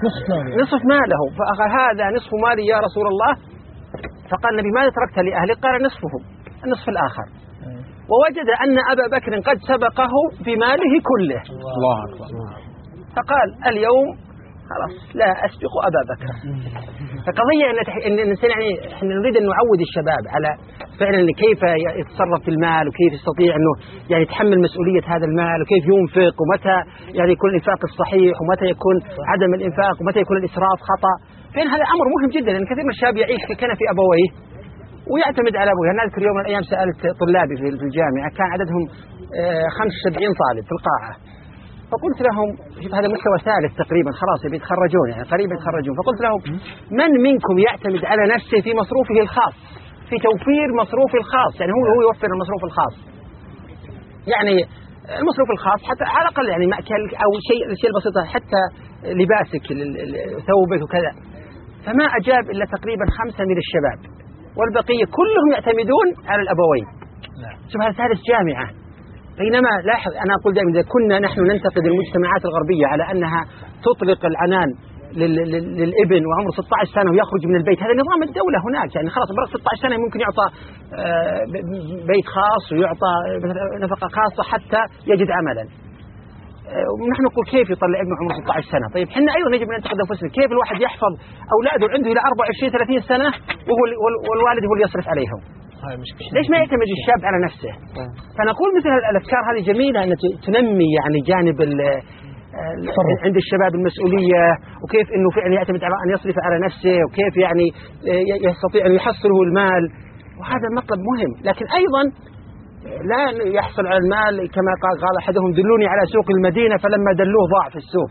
نصف ماله. فقال هذا نصف مالي يا رسول الله. فقال النبي ماذا تركت لأهلك؟ قال نصفه، النصف الآخر. ووجد أن أبا بكر قد سبقه بماله كله. الله أكبر. فقال اليوم خلاص لا أسبق أبا بكر. فقضية أن الإنسان يعني إحنا نريد أن نعود الشباب على فعلا كيف يتصرف في المال، وكيف يستطيع أنه يعني يتحمل مسؤولية هذا المال، وكيف ينفق، ومتى يعني يكون الإنفاق الصحيح، ومتى يكون عدم الإنفاق، ومتى يكون الإسراف خطأ. فإن هذا أمر مهم جدا، لأن كثير من الشباب يعيش كنف أبويه ويعتمد على أبوه. أنا أذكر يوم من الأيام سألت طلابي في الجامعة، كان عددهم 75 طالب في القاعة، فقلت لهم هذا مستوى ثالث تقريبا، خلاص بيتخرجون يعني قريبا يتخرجون. فقلت لهم من منكم يعتمد على نفسه في مصروفه الخاص، في توفير مصروفه الخاص، يعني هو يوفر المصروف الخاص، يعني المصروف الخاص حتى على الأقل يعني مأكل أو شيء بسيط، حتى لباسك ثوبك وكذا. فما أجاب إلا تقريبا 5 من الشباب، والبقية كلهم يعتمدون على الأبوين. شوف هذا ثالث جامعة. بينما لاحظ أنا أقول دائما إذا كنا نحن ننتقد المجتمعات الغربية على أنها تطلق العنان للابن وعمره 16 سنة ويخرج من البيت، هذا نظام الدولة هناك، يعني خلاص بلغ 16 سنة ممكن يعطى بيت خاص ويعطى نفقة خاصة حتى يجد عملا. ونحن نقول كيف يطلع ابنه عمره 16 سنة؟ طيب احنا أيضا يجب أن ننتقد أنفسنا، كيف الواحد يحفظ أولاده عنده إلى 24-30 سنة والوالد هو اللي يصرف عليهم؟ ليش ما يعتمد الشاب على نفسه؟ فنقول مثل الأفكار هذه جميلة أن تنمي يعني جانب عند الشباب المسؤولية، وكيف أنه فعلا يعتمد على أن يصرف على نفسه، وكيف يعني يستطيع أن يحصله المال، وهذا مطلب مهم. لكن أيضا لا يحصل على المال كما قال أحدهم دلوني على سوق المدينة فلما دلوه ضاع في السوق.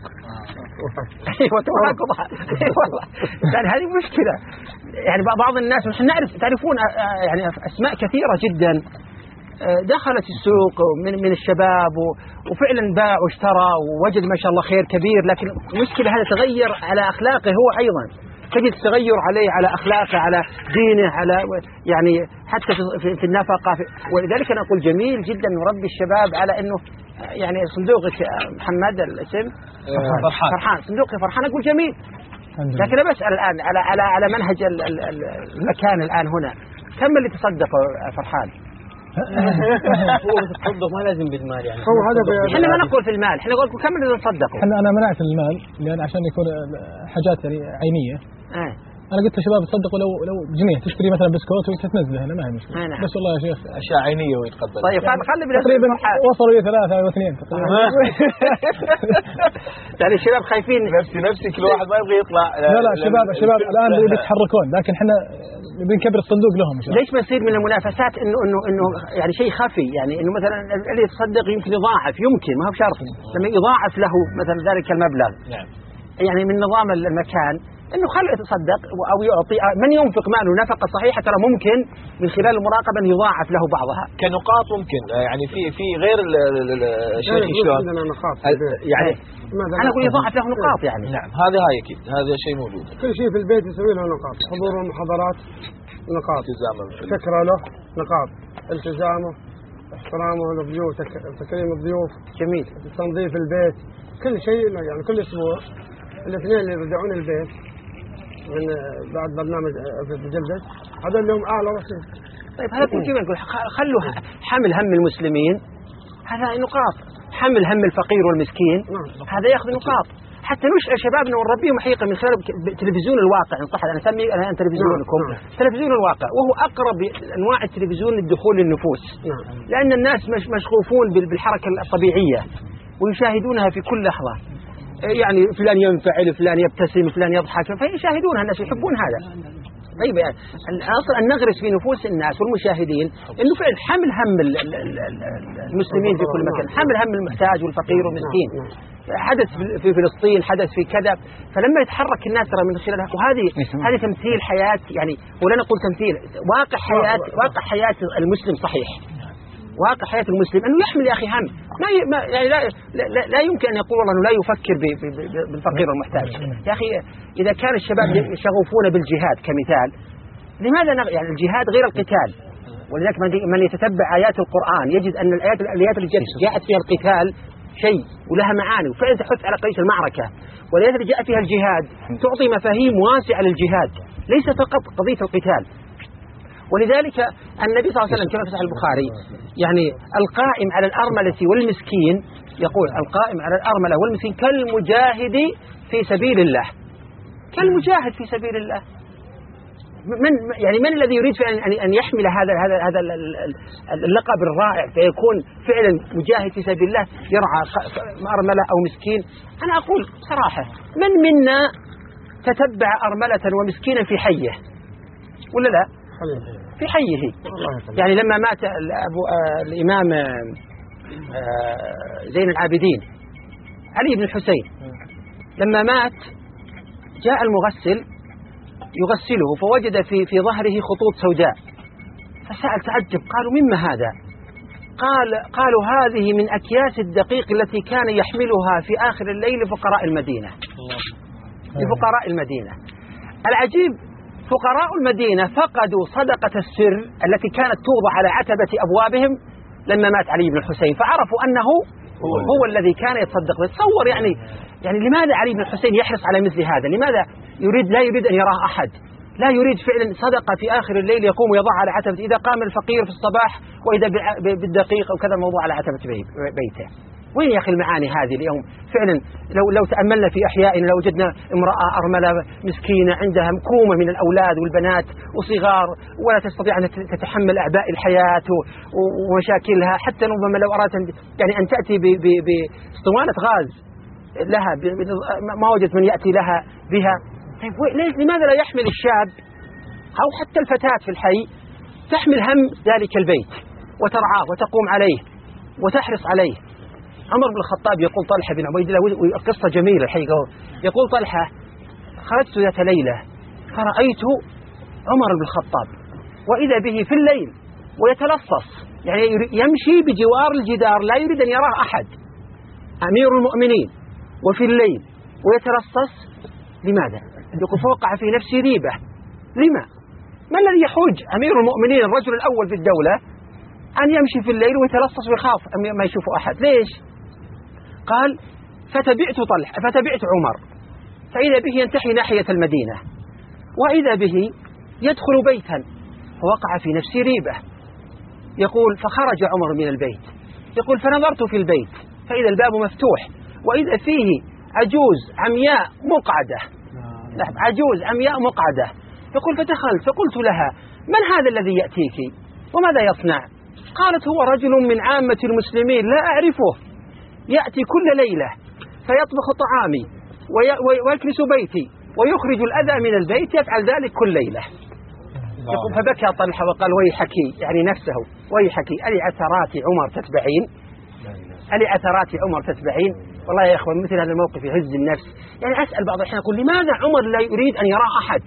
يعني هذه مشكلة. يعني بعض الناس نحن تعرفون يعني أسماء كثيرة جدا دخلت السوق من الشباب وفعلا باع واشترى ووجد ما شاء الله خير كبير، لكن المشكلة هذا تغير على أخلاقه هو أيضا، تجد تغير عليه على أخلاقه، على دينه، على يعني حتى في النفقة. ولذلك أنا أقول جميل جدا نربي الشباب على أنه يعني صندوقك محمد الاسم فرحان، صندوقك فرحان، أقول جميل. لكن أنا بسأل الآن على منهج المكان الآن هنا، كم اللي تصدقوا فرحان؟ هو التصدق ما لازم بالمال، يعني هو هذا احنا ما نقول في المال، احنا نقول كم اللي تصدقوا. أنا منعت المال لأن عشان يكون حاجات يعني عينية. أنا قلت للشباب تصدقوا لو جنيه تشتري مثلا بسكوت وتتنزله هنا ما هي مشكلة. بس والله يا شيخ أشياء عينية ويتقبل. طيب خلي تقريبا وصلوا إلى 3 أو 2 تقريبا. يعني الشباب خايفين نفسي كل واحد ما يبغى يطلع. لا الشباب الآن بيتحركون، لكن إحنا بنكبر الصندوق لهم. ليش ما يصير من المنافسات إنه يعني شيء خفي، يعني إنه مثلا اللي يتصدق يمكن يضاعف، يمكن ما هو بشرط لما يضاعف له مثلا ذلك المبلغ. يعني من نظام المكان إنه خلوا يتصدق أو يعطي من ينفق ماله نفقة صحيحة، ترى ممكن من خلال المراقبة أن يضاعف له بعضها كنقاط. ممكن يعني في غير الشيخ شلون يعني أنا أقول يضاعف له نقاط يعني. نعم هذا أكيد هذا شيء موجود. كل شيء في البيت يسوي له نقاط، حضور المحاضرات نقاط، التزامه، فكرة له نقاط، التزامه، احترامه للضيوف، تكريم الضيوف، جميل، تنظيف البيت، كل شيء يعني كل أسبوع الاثنين اللي يرجعون البيت من بعد برنامج في الجلدة هذا لهم أعلى رصيد. طيب هذا كل شيء نقول خلوا حمل هم المسلمين هذا نقاط، حمل هم الفقير والمسكين هذا يأخذ نقاط، حتى نشأ شبابنا ونربيهم حقيقة من خلال تلفزيون الواقع. إن صح أنا أسمي الآن تلفزيونكم تلفزيون الواقع، وهو أقرب أنواع التلفزيون للدخول للنفوس، لأن الناس مشغوفون بالحركة الطبيعية ويشاهدونها في كل لحظة، يعني فلان ينفعل، فلان يبتسم، فلان يضحك، فيشاهدونها الناس يحبون هذا. طيب يعني أصلا أن نغرس في نفوس الناس والمشاهدين إنه فعلا حمل هم المسلمين في كل مكان، حمل هم المحتاج والفقير والمسكين. حدث في فلسطين، حدث في كذا، فلما يتحرك الناس ترى من خلالها، وهذه تمثيل حياة، يعني ولا نقول تمثيل، واقع حياة المسلم صحيح. واقع حياة المسلم أنه يحمل يا أخي هم، يعني لا يمكن أن يقول الله أنه لا يفكر بالفقير والمحتاج. يا أخي إذا كان الشباب يشغفون بالجهاد كمثال، لماذا يعني الجهاد غير القتال؟ ولذلك من يتتبع آيات القرآن يجد أن الآيات اللي جاءت فيها القتال شيء ولها معاني وفعلا تحث على قضية المعركة، ولذلك جاء فيها الجهاد تعطي مفاهيم واسعة للجهاد ليس فقط قضية القتال. ولذلك النبي صلى الله عليه وسلم كما في صحيح البخاري يعني القائم على الأرملة والمسكين، يقول القائم على الأرملة والمسكين كالمجاهد في سبيل الله، كالمجاهد في سبيل الله. من الذي يريد فعلا أن يحمل هذا اللقب الرائع فيكون فعلا مجاهد في سبيل الله يرعى أرملة أو مسكين؟ أنا أقول صراحة من منا تتبع أرملة ومسكينا في حيه ولا لا؟ في حيه. يعني لما مات الإمام زين العابدين علي بن الحسين، لما مات جاء المغسل يغسله فوجد في ظهره خطوط سوداء، فسأل تعجب، قالوا مما هذا؟ قالوا هذه من أكياس الدقيق التي كان يحملها في آخر الليل لفقراء المدينة. لفقراء المدينة. العجيب فقراء المدينة فقدوا صدقة السر التي كانت توضع على عتبة أبوابهم لما مات علي بن الحسين، فعرفوا أنه هو الذي كان يتصدق. تصور يعني لماذا علي بن الحسين يحرص على مثل هذا؟ لماذا لا يريد أن يراه أحد؟ لا يريد فعلا صدقة في آخر الليل يقوم ويضع على عتبة، إذا قام الفقير في الصباح وإذا بالدقيق أو كذا موضوع على عتبة بيته. وين يا أخي المعاني هذه اليوم؟ فعلا لو تأملنا في أحيائنا لو وجدنا امرأة أرملة مسكينة عندها كومة من الأولاد والبنات وصغار ولا تستطيع أن تتحمل أعباء الحياة ومشاكلها، حتى ربما لو أردت يعني أن تأتي باسطوانة غاز لها ما وجدت من يأتي لها بها. طيب لماذا لا يحمل الشاب أو حتى الفتاة في الحي تحمل هم ذلك البيت وترعاه وتقوم عليه وتحرص عليه؟ عمر بن الخطاب يقول طلحة بن عبيد الله، قصة جميلة الحقيقة، يقول طلحة خرجت ذات ليلة فرأيت عمر بن الخطاب وإذا به في الليل ويتلصص، يعني يمشي بجوار الجدار لا يريد أن يراه أحد، أمير المؤمنين وفي الليل ويتلصص. لماذا؟ يقول فوقع في نفسي ريبة. لما؟ ما الذي يحوج أمير المؤمنين الرجل الأول في الدولة أن يمشي في الليل ويتلصص ويخاف ما يشوفه أحد؟ ليش؟ قال فتبعت عمر فإذا به ينتحي ناحية المدينة وإذا به يدخل بيتا فوقع في نفسي ريبة. يقول فخرج عمر من البيت، يقول فنظرت في البيت فإذا الباب مفتوح وإذا فيه عجوز عمياء مقعدة، عجوز عمياء مقعدة. يقول فدخلت فقلت لها من هذا الذي يأتيك وماذا يصنع؟ قالت هو رجل من عامة المسلمين لا أعرفه، يأتي كل ليلة فيطبخ طعامي ويكنس بيتي ويخرج الأذى من البيت، يفعل ذلك كل ليلة. يقول فبكى طلحة وقال ويحك، يعني نفسه ويحك ألي عثرات عمر تتبعين، ألي عثرات عمر تتبعين. والله يا إخوان مثل هذا الموقف يهز النفس. يعني أسأل بعض الأحيان أقول لماذا عمر لا يريد أن يرى أحد؟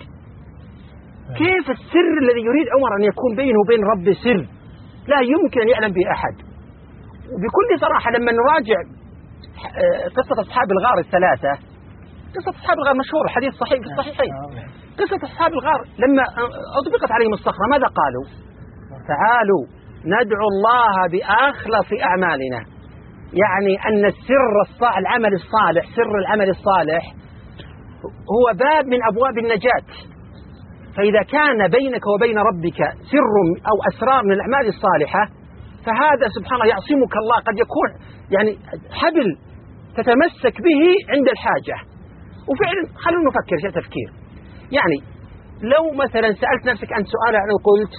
كيف السر الذي يريد عمر أن يكون بينه وبين رب سر لا يمكن أن يعلم به أحد؟ وبكل صراحة لما نراجع قصة أصحاب الغار الثلاثة، قصة أصحاب الغار مشهورة، حديث صحيح في الصحيحين. قصة أصحاب الغار لما أطبقت عليهم الصخرة ماذا قالوا؟ تعالوا ندعو الله بأخلص أعمالنا. يعني أن العمل الصالح، سر العمل الصالح هو باب من أبواب النجاة. فإذا كان بينك وبين ربك سر أو أسرار من الأعمال الصالحة فهذا سبحان الله يعصمك الله، قد يكون يعني حبل تتمسك به عند الحاجة. وفعلا خلونا نفكر شيء تفكير، يعني لو مثلا سألت نفسك أنت سؤال وقلت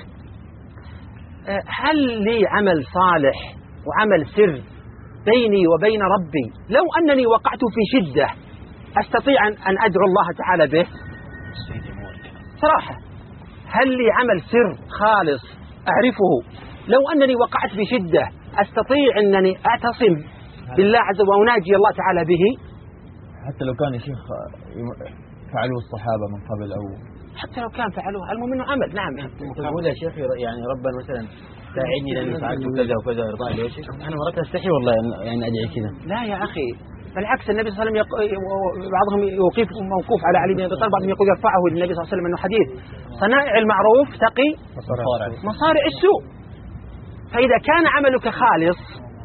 هل لي عمل صالح وعمل سر بيني وبين ربي لو أنني وقعت في شدة أستطيع أن أدعو الله تعالى به؟ صراحة هل لي عمل سر خالص أعرفه لو أنني وقعت في شدة أستطيع أنني أعتصم بالله عز وجل وأناجي الله تعالى به؟ حتى لو كان يا شيخ فعلوا الصحابة من قبل أو حتى لو كان فعلوه المهم انه عمل. نعم تقول يا شيخ يعني ربنا مثلا ساعدني لاني فعلت كذا وكذا ارضاء لي يا شيخ، انا مرات استحي والله يعني ادعي كذا. لا يا اخي بالعكس، النبي صلى الله عليه وسلم بعضهم يوقف موقوف على علي بن ابي طالب، بعضهم يقول يرفعه للنبي صلى الله عليه وسلم انه حديث صنائع المعروف تقي مصارع السوء. فاذا كان عملك خالص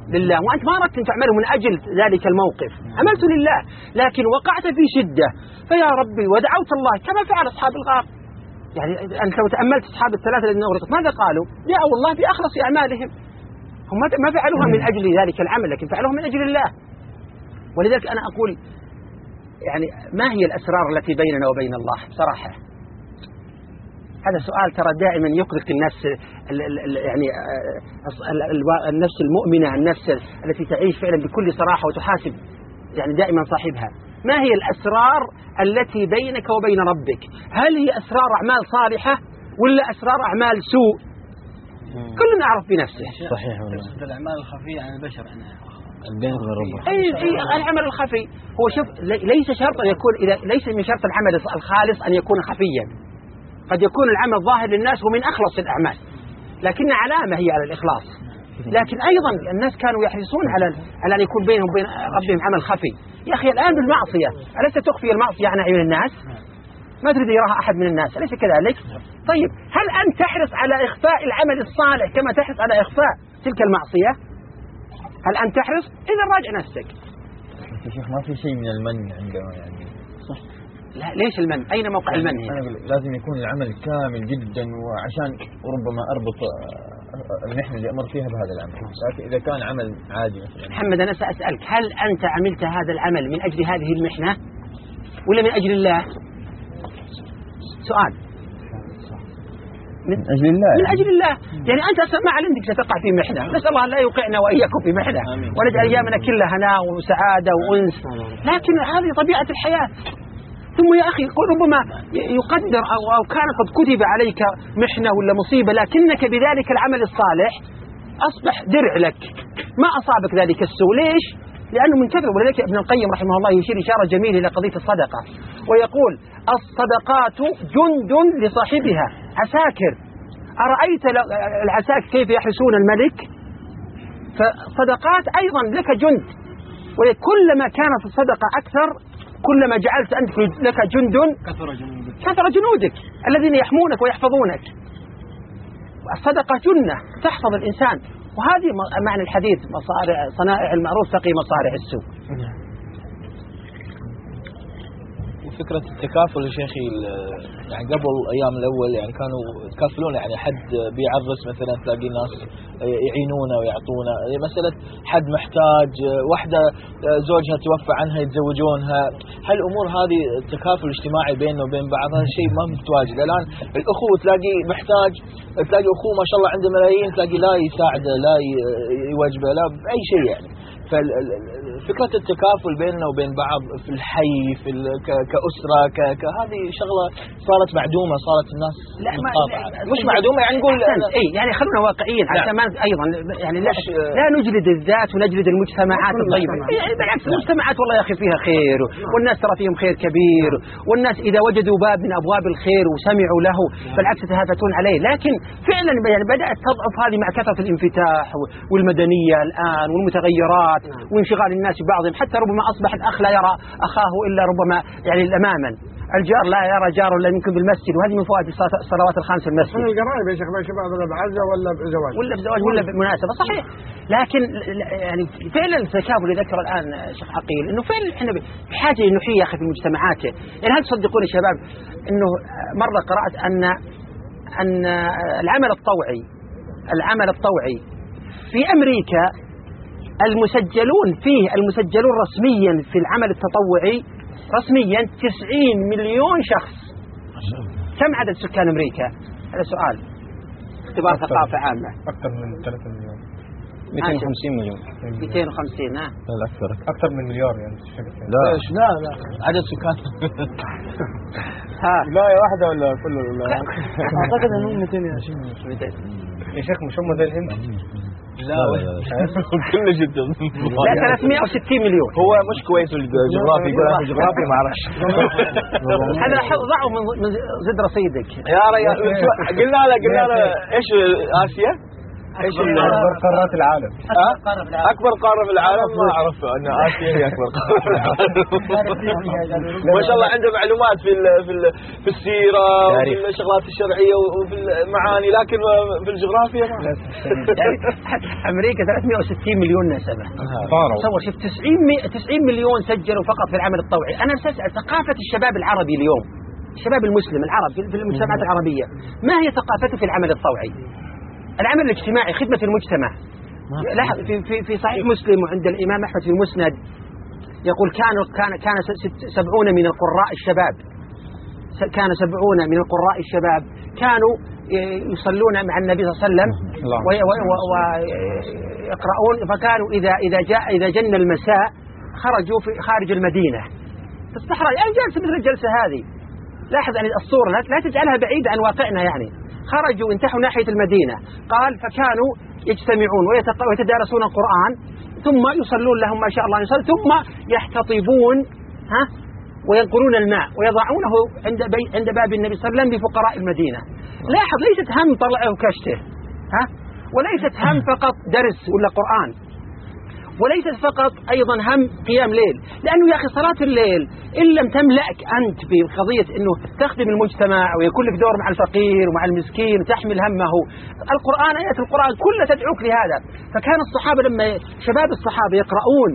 لله، وأنت ما أردت أن تعمله من أجل ذلك الموقف، عملت لله، لكن وقعت في شدة فيا ربي ودعوت الله كما فعل أصحاب الغار. يعني أنت لو تأملت أصحاب الثلاثة الذين أغرقوا ماذا قالوا؟ دعوا الله بأخلص أعمالهم، هم ما فعلوها من أجل ذلك العمل، لكن فعلوها من أجل الله. ولذلك أنا أقول يعني ما هي الأسرار التي بيننا وبين الله بصراحة؟ هذا سؤال ترى دائما يقلق الناس، يعني النفس المؤمنة، النفس التي تعيش فعلا بكل صراحة وتحاسب يعني دائما صاحبها. ما هي الأسرار التي بينك وبين ربك؟ هل هي أسرار أعمال صالحة ولا أسرار أعمال سوء؟ كلنا أعرف بنفسه. صحيح والله. الأعمال الخفية عن البشر بينك وبين ربك. أي العمل الخفي هو شوف ليس شرط أن يكون ليس من شرط العمل الخالص أن يكون خفيا. قد يكون العمل ظاهر للناس ومن أخلص الأعمال، لكن علامة هي على الإخلاص. لكن أيضا الناس كانوا يحرصون على أن يكون بينهم وبين ربهم عمل خفي. يا أخي الآن بالمعصية أليس تخفي المعصية عن أعين الناس؟ ما تريد يراها أحد من الناس، أليس كذلك؟ طيب هل أنت تحرص على إخفاء العمل الصالح كما تحرص على إخفاء تلك المعصية؟ هل أنت تحرص؟ إذا راجع نفسك. يا شيخ ما في شيء من المن عندما يعني صح. لا ليش المن؟ أين موقع المن هنا؟ لازم يكون العمل كامل جدا، وعشان ربما أربط المحنة اللي أمر فيها بهذا العمل. لكن إذا كان عمل عادي مثلا. محمد أنا سأسألك، هل أنت عملت هذا العمل من أجل هذه المحنة ولا من أجل الله؟ سؤال. من أجل الله. من أجل الله. يعني أنت أصلا ما علمتك ستقع في محنة، نسأل الله أن لا يوقعنا وإياكم في محنة، ونجعل أيامنا كلها هناء وسعادة وأنس. لكن هذه طبيعة الحياة. ثم يا أخي ربما يقدر أو كان قد كتب عليك محنة ولا مصيبة، لكنك بذلك العمل الصالح أصبح درع لك، ما أصابك ذلك السوء. ليش؟ لأنه من كثر. ولذلك ابن القيم رحمه الله يشير إشارة جميلة إلى قضية الصدقة ويقول الصدقات جند لصاحبها عساكر. أرأيت العساكر كيف يحرسون الملك؟ فصدقات أيضا لك جند، وكلما كانت الصدقة أكثر كلما جعلت أنت لك جند كثر جنودك الذين يحمونك ويحفظونك. الصدقة جنة تحفظ الإنسان، وهذه معنى الحديث صنائع المعروف تقي مصارع السوء. وفكرة التكافل يا شيخي، يعني قبل أيام الأول يعني كانوا يتكافلون، يعني حد بيعرس مثلا تلاقي ناس يعينونه ويعطونه، مسألة حد محتاج، واحدة زوجها توفى عنها يتزوجونها. هالأمور هذه التكافل الاجتماعي بيننا وبين بعض هذا الشيء ما متواجد الآن. الأخوة تلاقي محتاج، تلاقي أخوه ما شاء الله عنده ملايين تلاقي لا يساعده لا يوجبه لا بأي شيء يعني. ففكرة التكافل بيننا وبين بعض في الحي في كأسرة هذه شغلة صارت معدومة، صارت الناس مقاطعة. مش معدومة يعني نقول يعني خلونا واقعيين عشان ما أيضا يعني لا نجلد الذات ونجلد المجتمعات الطيبة. يعني بالعكس المجتمعات والله يا أخي فيها خير، والناس ترى فيهم خير كبير، والناس إذا وجدوا باب من أبواب الخير وسمعوا له بالعكس يتهافتون عليه. لكن فعلا يعني بدأت تضعف هذه مع كثرة الانفتاح والمدنية الآن والمتغيرات وانشغال الناس ببعضهم، حتى ربما أصبح الأخ لا يرى أخاه إلا ربما يعني أماما، الجار لا يرى جاره إلا يمكن بالمسجد، وهذه من فوائد الصلوات الخمس في المسجد. القرايب يا شيخ شباب ولا بعزة ولا بزواج ولا بمناسبة صحيح. لكن يعني فعلا التكافل اللي ذكر الآن شيخ عقيل إنه فعلا إحنا بحاجة لنحيي يا أخي في المجتمعات. يعني هل تصدقون يا شباب إنه مرة قرأت أن العمل الطوعي في أمريكا المسجلون رسميا في العمل التطوعي رسميا 90 مليون شخص. كم عدد سكان أمريكا؟ هذا سؤال اختبار ثقافة عامة. أكثر من 3 مليون. 250 مليون. 250 ها؟ لا أكثر من مليار يعني. لا عدد سكان. لا يا واحدة ولا كله؟ لا أعتقد أنهم 200 يا شيخ مش هم زي الهند؟ لا كله جدا. لا 360 مليون. هو مش كويس الجغرافي، يقول الجغرافي ما اعرفش. هذا ضعوا من زد رصيدك يا ريال. قلنا له ايش آسيا؟ ايش اكبر قارات العالم؟ اكبر قاره في العالم ما اعرف ان اسيا هي اكبر قاره في العالم. ما شاء الله عنده معلومات في السيره وفي الشغلات الشرعيه وفي المعاني، لكن في الجغرافيا ما. يعني امريكا 360 مليون نسمه، تصور شوف 90 مليون سجلوا فقط في العمل الطوعي. انا اسال ثقافه الشباب العربي اليوم، الشباب المسلم العرب في المجتمعات العربية، ما هي ثقافته في العمل الطوعي؟ العمل الاجتماعي، خدمة المجتمع. لاحظ في صحيح مسلم وعند الإمام أحمد في المسند يقول كان 70 من القراء الشباب، كان 70 من القراء الشباب كانوا يصلون مع النبي صلى الله عليه وسلم ويقرؤون، فكانوا إذا جن المساء خرجوا في خارج المدينة في الصحراء، يعني جلسة مثل الجلسة هذه. لاحظ أن الصورة لا تجعلها بعيدة عن واقعنا، يعني خرجوا انتحوا ناحية المدينة، قال فكانوا يجتمعون ويتدارسون القرآن ثم يصلون لهم ما شاء الله يصلي، ثم يحتطبون وينقلون الماء ويضعونه عند باب النبي صلى الله عليه وسلم لفقراء المدينة. لاحظ ليست هم طلعه وكشته، وليست هم فقط درس ولا قرآن، وليست فقط أيضا هم قيام ليل، لأنه يا أخي صلاة الليل إن لم تملأك أنت بقضية أنه تخدم المجتمع ويكون لك دور مع الفقير ومع المسكين وتحمل همه، القرآن آيات القرآن كلها تدعوك لهذا. فكان الصحابة لما شباب الصحابة يقرؤون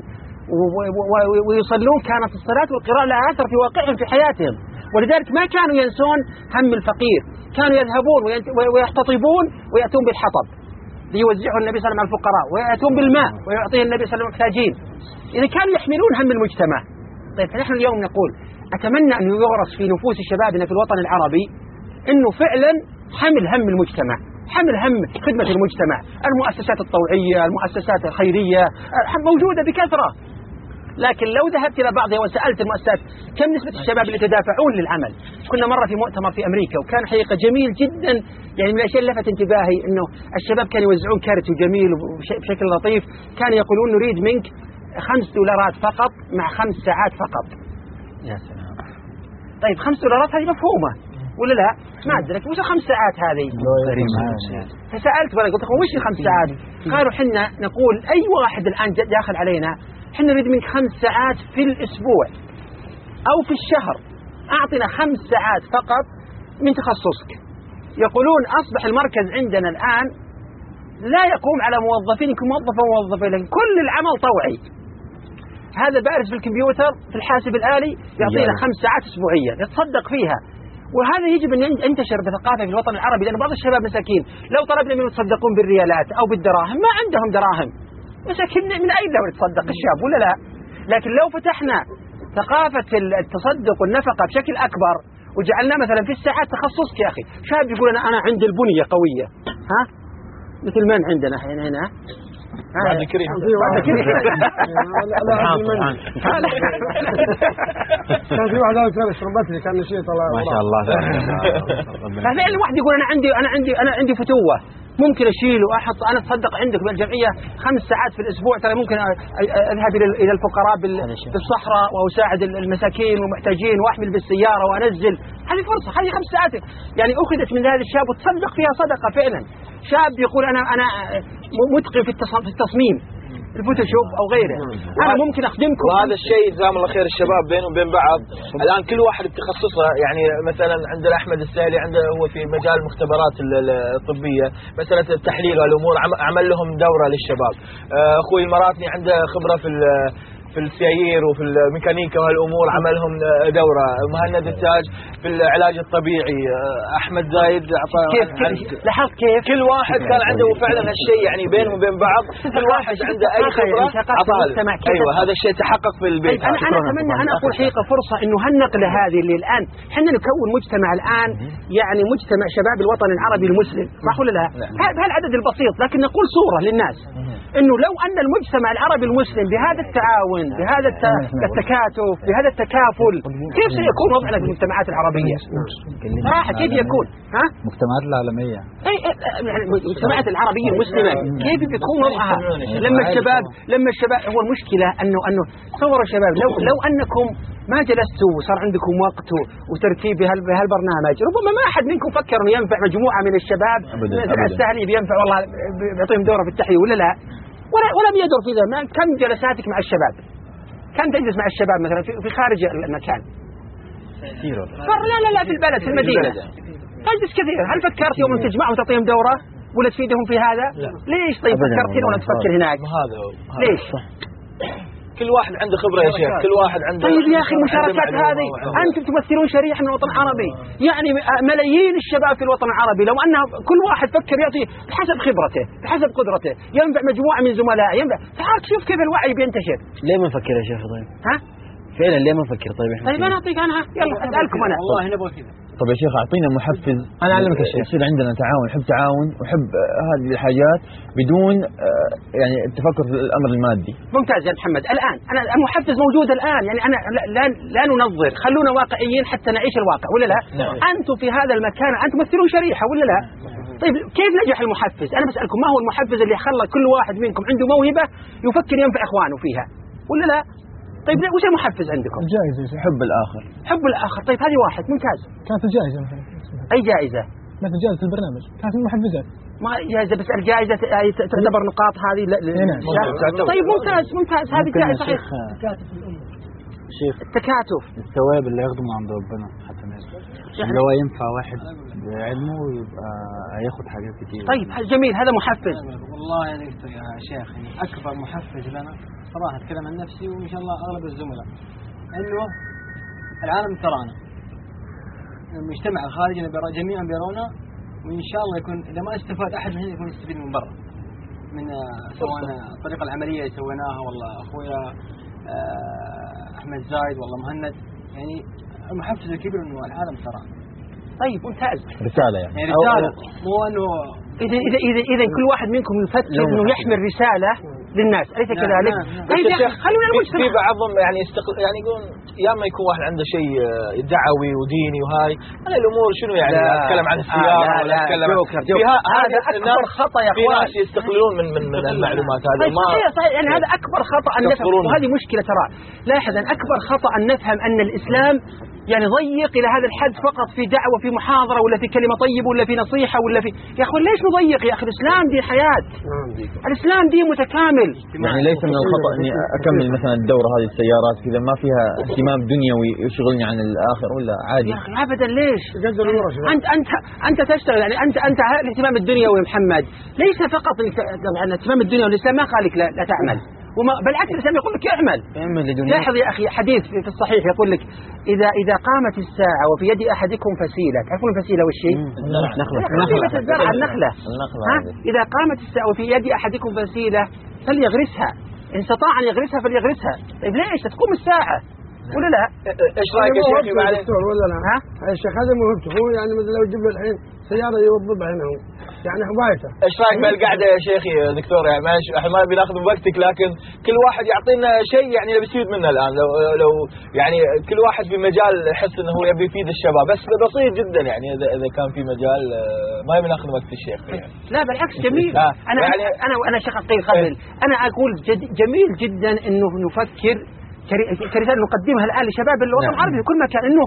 ويصلون كانت الصلاة والقراءة لها أثر في واقعهم في حياتهم، ولذلك ما كانوا ينسون هم الفقير، كانوا يذهبون ويحتطبون ويأتون بالحطب ليوزعه النبي صلى الله عليه وسلم على الفقراء، ويأتون بالماء ويعطيه النبي صلى الله عليه وسلم المحتاجين. إذا كانوا يحملون هم المجتمع. طيب فنحن اليوم نقول أتمنى أن يغرس في نفوس شبابنا في الوطن العربي أنه فعلا حمل هم المجتمع، حمل هم خدمة المجتمع. المؤسسات الطوعية، المؤسسات الخيرية موجودة بكثرة، لكن لو ذهبت إلى بعضها وسألت المؤسسات كم نسبة الشباب اللي يتدافعون للعمل. كنا مرة في مؤتمر في أمريكا وكان حقيقة جميل جدا، يعني من الأشياء اللي لفت انتباهي أنه الشباب كانوا يوزعون كارت جميل بشكل لطيف، كانوا يقولون نريد منك $5 فقط مع 5 ساعات فقط. يا سلام. طيب $5 هذه مفهومة ولا لا؟ ما أدرك وش 5 ساعات هذه؟ فسألت وأنا قلت لهم وش 5 ساعات؟ قالوا حنا نقول أي واحد الآن داخل علينا حنا نريد منك 5 ساعات في الأسبوع أو في الشهر، أعطنا 5 ساعات فقط من تخصصك. يقولون أصبح المركز عندنا الآن لا يقوم على موظفين، يكون موظفين لكن كل العمل طوعي. هذا بارز في الكمبيوتر في الحاسب الآلي يعطينا 5 ساعات أسبوعيا نتصدق فيها. وهذا يجب أن ينتشر بثقافة في الوطن العربي، لأن بعض الشباب مساكين لو طلبنا منهم يتصدقون بالريالات أو بالدراهم ما عندهم دراهم، مساكين من أي دولة تصدق الشاب ولا لا؟ لكن لو فتحنا ثقافة التصدق والنفقة بشكل أكبر وجعلنا مثلا في الساعات تخصصك يا أخي، شاب يقول أنا عندي البنية قوية، مثل من عندنا هنا بعد كريم كان في واحد هذا شربت لي كان نشيط الله ما شاء الله. ففعلا الواحد يقول أنا عندي فتوة ممكن أشيل وأحط، أنا أتصدق عندك بالجمعية 5 ساعات في الأسبوع، ترى ممكن أذهب إلى الفقراء بالصحراء وأساعد المساكين والمحتاجين وأحمل بالسيارة وأنزل. هذه فرصة، هذه 5 ساعات يعني أخذت من هذا الشاب وتصدق فيها صدقة فعلا. شاب يقول أنا متقن في التصميم الفوتوشوب أو غيره، أنا ممكن أخدمكم. وهذا الشيء جزاهم الله خير الشباب بينهم وبين بعض. الآن كل واحد بتخصصه، يعني مثلا عندنا أحمد السهلي عنده هو في مجال المختبرات الطبية، مسألة التحليل والأمور عمل لهم دورة للشباب. أخوي المراتني عنده خبرة في السيايير وفي الميكانيكا وهالأمور عملهم دورة. مهند التاج في العلاج الطبيعي. أحمد زايد لاحظت كيف كل واحد كان عنده فعلا هالشيء، يعني بينهم وبين بعض كل واحد عنده أي خبرة. أيوة هذا الشيء تحقق في البيت. أنا أتمنى أنا أقول حقيقة فرصة إنه هالنقلة هذه اللي الآن حنا نكون مجتمع الآن، يعني مجتمع شباب الوطن العربي المسلم، صح ولا لا؟ بهالعدد البسيط، لكن نقول صورة للناس إنه لو أن المجتمع العربي المسلم بهذا التعاون، بهذا التكاتف، بهذا التكافل، كيف سيكون وضعنا في المجتمعات العربية؟ صراحة كيف يكون؟ المجتمعات العالمية، يعني المجتمعات العربية المسلمة كيف بيكون وضعها لما الشباب هو المشكلة أنه صوروا الشباب لو أنكم ما جلستوا وصار عندكم وقت وترتيب بهالبرنامج، ربما ما أحد منكم فكر إنه ينفع مجموعة من الشباب السهلي بينفع والله بيعطيهم دورة في التحليل ولا لا، ولا بيدور في ذا. كم جلساتك مع الشباب؟ كم تجلس مع الشباب مثلا في خارج المكان؟ كثير. لا في البلد في المدينة تجلس كثير. هل فكرت يوم تجمعهم وتعطيهم دورة ولا تفيدهم في هذا؟ لا. ليش طيب فكرت هنا ولا تفكر هناك؟ هذا ليش؟ كل واحد عنده خبرة يا شيخ، كل واحد عنده. طيب يا أخي المشاركات هذه أنتم تمثلون شريحة من الوطن العربي، يعني ملايين الشباب في الوطن العربي، لو أن كل واحد فكر يعطي بحسب خبرته بحسب قدرته ينفع مجموعة من زملائه ينفع، تعال شوف كيف الوعي بينتشر. ليه ما نفكر يا شيخ؟ طيب ها فعلا ليه ما نفكر؟ طيب طيب أنا أعطيك أنا يلا أسألكم أنا والله نبغى كذا. طب يا شيخ أعطينا محفز، أنا أعلمك الشيء. يصير عندنا تعاون، نحب تعاون ونحب هذه الحاجات بدون يعني التفكر في الأمر المادي. ممتاز يا محمد. الآن أنا المحفز موجود الآن، يعني أنا لا ننظر، خلونا واقعيين حتى نعيش الواقع ولا لا؟ أنتم في هذا المكان أنتم تمثلون شريحة ولا لا؟ طيب كيف نجح المحفز؟ أنا بسألكم ما هو المحفز اللي خلى كل واحد منكم عنده موهبة يفكر ينفع إخوانه فيها ولا لا؟ طيب وش المحفز عندكم؟ الجائزة. حب الآخر. حب الآخر. طيب هذه واحد ممتاز. كانت الجائزة مثلا. أي جائزة؟ مثل جائزة البرنامج كانت المحفزات. ما جائزة بس الجائزة تعتبر نقاط هذه طيب ممتاز هذه جائزة صحيح. شيخ التكاتف، الثواب اللي ياخده من عند ربنا حتى يعني لو ينفع واحد بعلمه يبقى هياخد حاجات كتير. طيب جميل هذا محفز. والله يعني يا شيخ يعني أكبر محفز لنا صراحة أتكلم عن نفسي وإن شاء الله أغلب الزملاء إنه العالم ترانا، المجتمع الخارجي جميعا بيرونا، وإن شاء الله يكون إذا ما استفاد أحد منهم يكون يستفيد من برا، من سواء الطريقة العملية اللي سويناها والله أخويا أحمد زايد والله مهند، يعني المحفز الكبير إنه العالم ترانا. طيب ممتاز. رسالة يعني رسالة مو إنه إذا كل واحد منكم يفكر إنه يحمل رسالة للناس أليس كذلك؟ طيب خلونا المجتمع. في بعضهم يعني يعني يقول يا ما يكون واحد عنده شيء دعوي وديني وهاي أنا الأمور شنو يعني أتكلم عن السيارة ولا أتكلم هذا أكبر خطأ يا أخوان. في ناس يستقلون من المعلومات هذه. طيب صحيح يعني هذا أكبر خطأ أن نفهم، وهذه مشكلة ترى. لاحظ أن أكبر خطأ أن نفهم أن الإسلام يعني ضيق إلى هذا الحد فقط في دعوة في محاضرة ولا في كلمة طيبة ولا في نصيحة ولا في يا أخوان ليش نضيق يا أخي؟ الإسلام دين حياة، الإسلام دين متكامل. يعني ليس من الخطأ إني أكمل مثلا الدورة هذه السيارات كذا ما فيها اهتمام دنيوي يشغلني عن الآخر ولا عادي؟ يا أخي أبدا ليش؟ أنت تشتغل يعني أنت الاهتمام الدنيوي يا محمد ليس فقط طبعا الاهتمام الدنيوي، الإسلام ما قالك لا تعمل، بالعكس الإسلام يقول لك اعمل. لاحظ يا أخي حديث في الصحيح يقول لك إذا قامت الساعة وفي يد أحدكم فسيلة، تعرفون الفسيلة والشيء؟ النخلة. إذا قامت الساعة وفي يد أحدكم فسيلة فليغرسها، إن استطاع أن يغرسها فليغرسها. طيب ليش تقوم الساعة ولا لا؟ إيش رأيك يا شيخ بعدين؟ ولا لا؟ الشيخ هذا موهبته هو يعني مثل لو يجيب له الحين سيارة يوظفها هنا هو يعني هوايته. ايش رايك بالقعده يا شيخي دكتور؟ يعني ماشي احنا ما بناخذ من وقتك، لكن كل واحد يعطينا شيء يعني بيستفيد منه الان. لو يعني كل واحد في مجال يحس انه هو يبي يفيد الشباب، بس بسيط جدا يعني اذا كان في مجال ما بناخذ وقت الشيخ يعني. لا بالعكس جميل. انا شيخ عقيل خلل انا اقول جميل جدا انه نفكر كرسالة نقدمها الآن لشباب الوطن العربي في كل مكان، إنه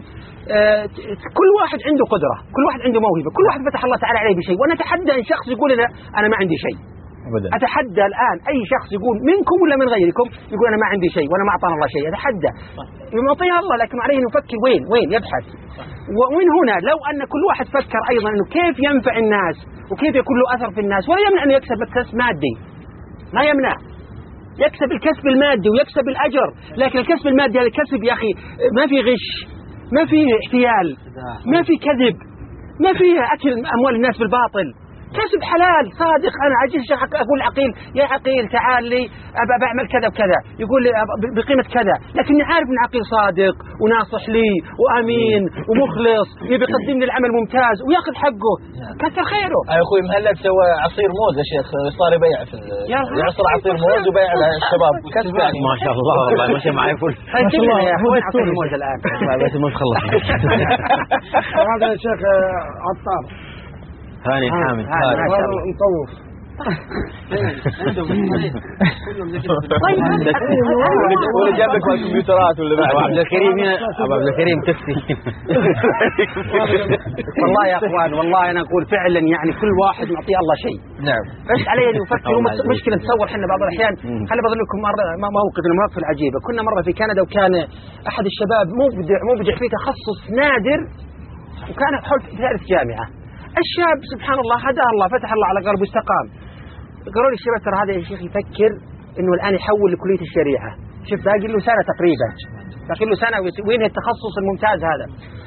كل واحد عنده قدرة، كل واحد عنده موهبة، كل واحد فتح الله تعالى عليه بشيء، وأنا أتحدى أن شخص يقول أنا ما عندي شيء. أتحدى الآن أي شخص يقول منكم ولا من غيركم يقول أنا ما عندي شيء وأنا ما أعطانا الله شيء، أتحدى يعطيها الله، لكن عليه نفكر وين يبحث. ومن هنا لو أن كل واحد فكر أيضا إنه كيف ينفع الناس وكيف يكون له أثر في الناس، ولا يمنع أن يكسب كسب مادي، ما يمنع يكسب الكسب المادي ويكسب الأجر، لكن الكسب المادي هذا الكسب يا أخي ما في غش، ما في احتيال، ما في كذب، ما في أكل أموال الناس بالباطل، كسب حلال صادق. أنا عجيز أقول عقيل يا عقيل تعال لي بعمل كذا وكذا، يقول لي بقيمة كذا، لكني عارف إن عقيل صادق وناصح لي وأمين ومخلص يقدم لي العمل ممتاز ويأخذ حقه، كثر خيره. يا أخوي مهلك سوى عصير موز يا شيخ، صار يبيع في يعصر عصير موز وبيع للشباب كسب يعني. ما شاء الله والله ماشي معي فل. ما شاء الله يا أخوي عصير الموز الآن بس الموز خلص. هذا الشيخ عطار هاني حامد مطوف ولا جنبك الكمبيوترات ولا بعد عبد الكريم ابو عبد الكريم تفتي. والله يا اخوان والله انا اقول فعلا يعني كل واحد معطيه الله شيء. نعم. بس عليه ان يفكر. مشكله نتصور احنا بعض الاحيان. خليني بضرب لكم موقف من المواقف العجيبه. كنا مره في كندا وكان احد الشباب مبدع في تخصص نادر وكان حول ثالث جامعه. الشاب سبحان الله هداه الله فتح الله على قلبه واستقام. قالوا لي الشباب ترى هذا يا شيخ يفكر انه الان يحول لكليه الشريعه. شوف باقي له سنه تقريبا. باقي له سنه وين التخصص الممتاز هذا.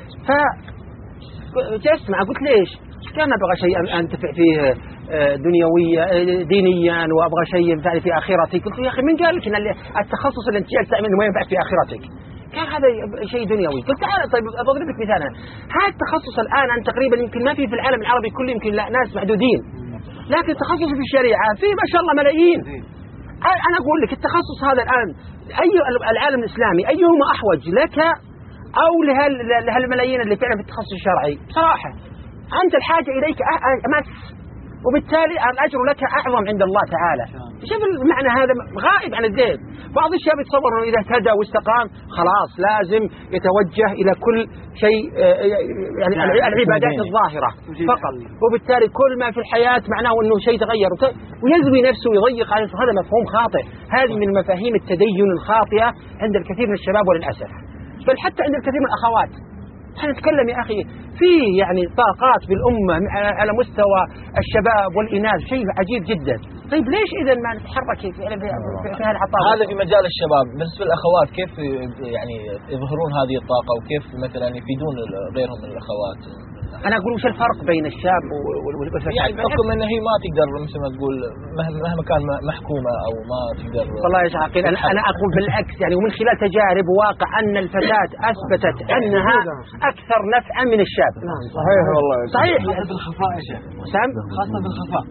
فجلست معه قلت ليش؟ كان ابغى شيء انتفع فيه دنيويا دينيا وابغى شيء ينفعني في اخرتي. قلت له يا اخي من قال لك ان التخصص اللي انت جالس تعمله ما ينفعك في اخرتك؟ كان هذا شيء دنيوي. قلت تعال طيب اضرب لك مثال. هذا التخصص الان تقريبا يمكن ما في العالم العربي كله يمكن لا ناس معدودين. لكن التخصص في الشريعه في ما شاء الله ملايين. انا اقول لك التخصص هذا الان اي العالم الاسلامي ايهما احوج لك او لهالملايين اللي فعلا في التخصص الشرعي؟ بصراحه انت الحاجه اليك امس وبالتالي الأجر لك أعظم عند الله تعالى. شوف المعنى هذا غائب عن الذهن. بعض الشباب يتصور أنه إذا اهتدى واستقام خلاص لازم يتوجه إلى كل شيء يعني العبادات الظاهرة فقط، وبالتالي كل ما في الحياة معناه أنه شيء تغير ويزوي نفسه ويضيق على نفسه. هذا مفهوم خاطئ. هذه من مفاهيم التدين الخاطئة عند الكثير من الشباب وللأسف، بل حتى عند الكثير من الأخوات. احنا نتكلم يا أخي في يعني طاقات بالأمة على مستوى الشباب والإناث، شيء عجيب جدا. طيب ليش إذا ما نتحرك في هالعطاء؟ هذا في مجال الشباب. بس في الأخوات كيف يعني يظهرون هذه الطاقة وكيف مثلا يفيدون غيرهم من الأخوات؟ أنا أقول وش الفرق بين الشاب والفتاة؟ يعني بحكم أن هي ما تقدر مثل ما تقول مهما كان محكومة أو ما تقدر. والله يا شيخ عقيل أنا أقول بالعكس يعني، ومن خلال تجارب واقع أن الفتاة أثبتت أنها أكثر نفعا من الشاب. صحيح والله. صحيح. خاصة بالخفاء يا شيخ. سام؟ خاصة بالخفاء.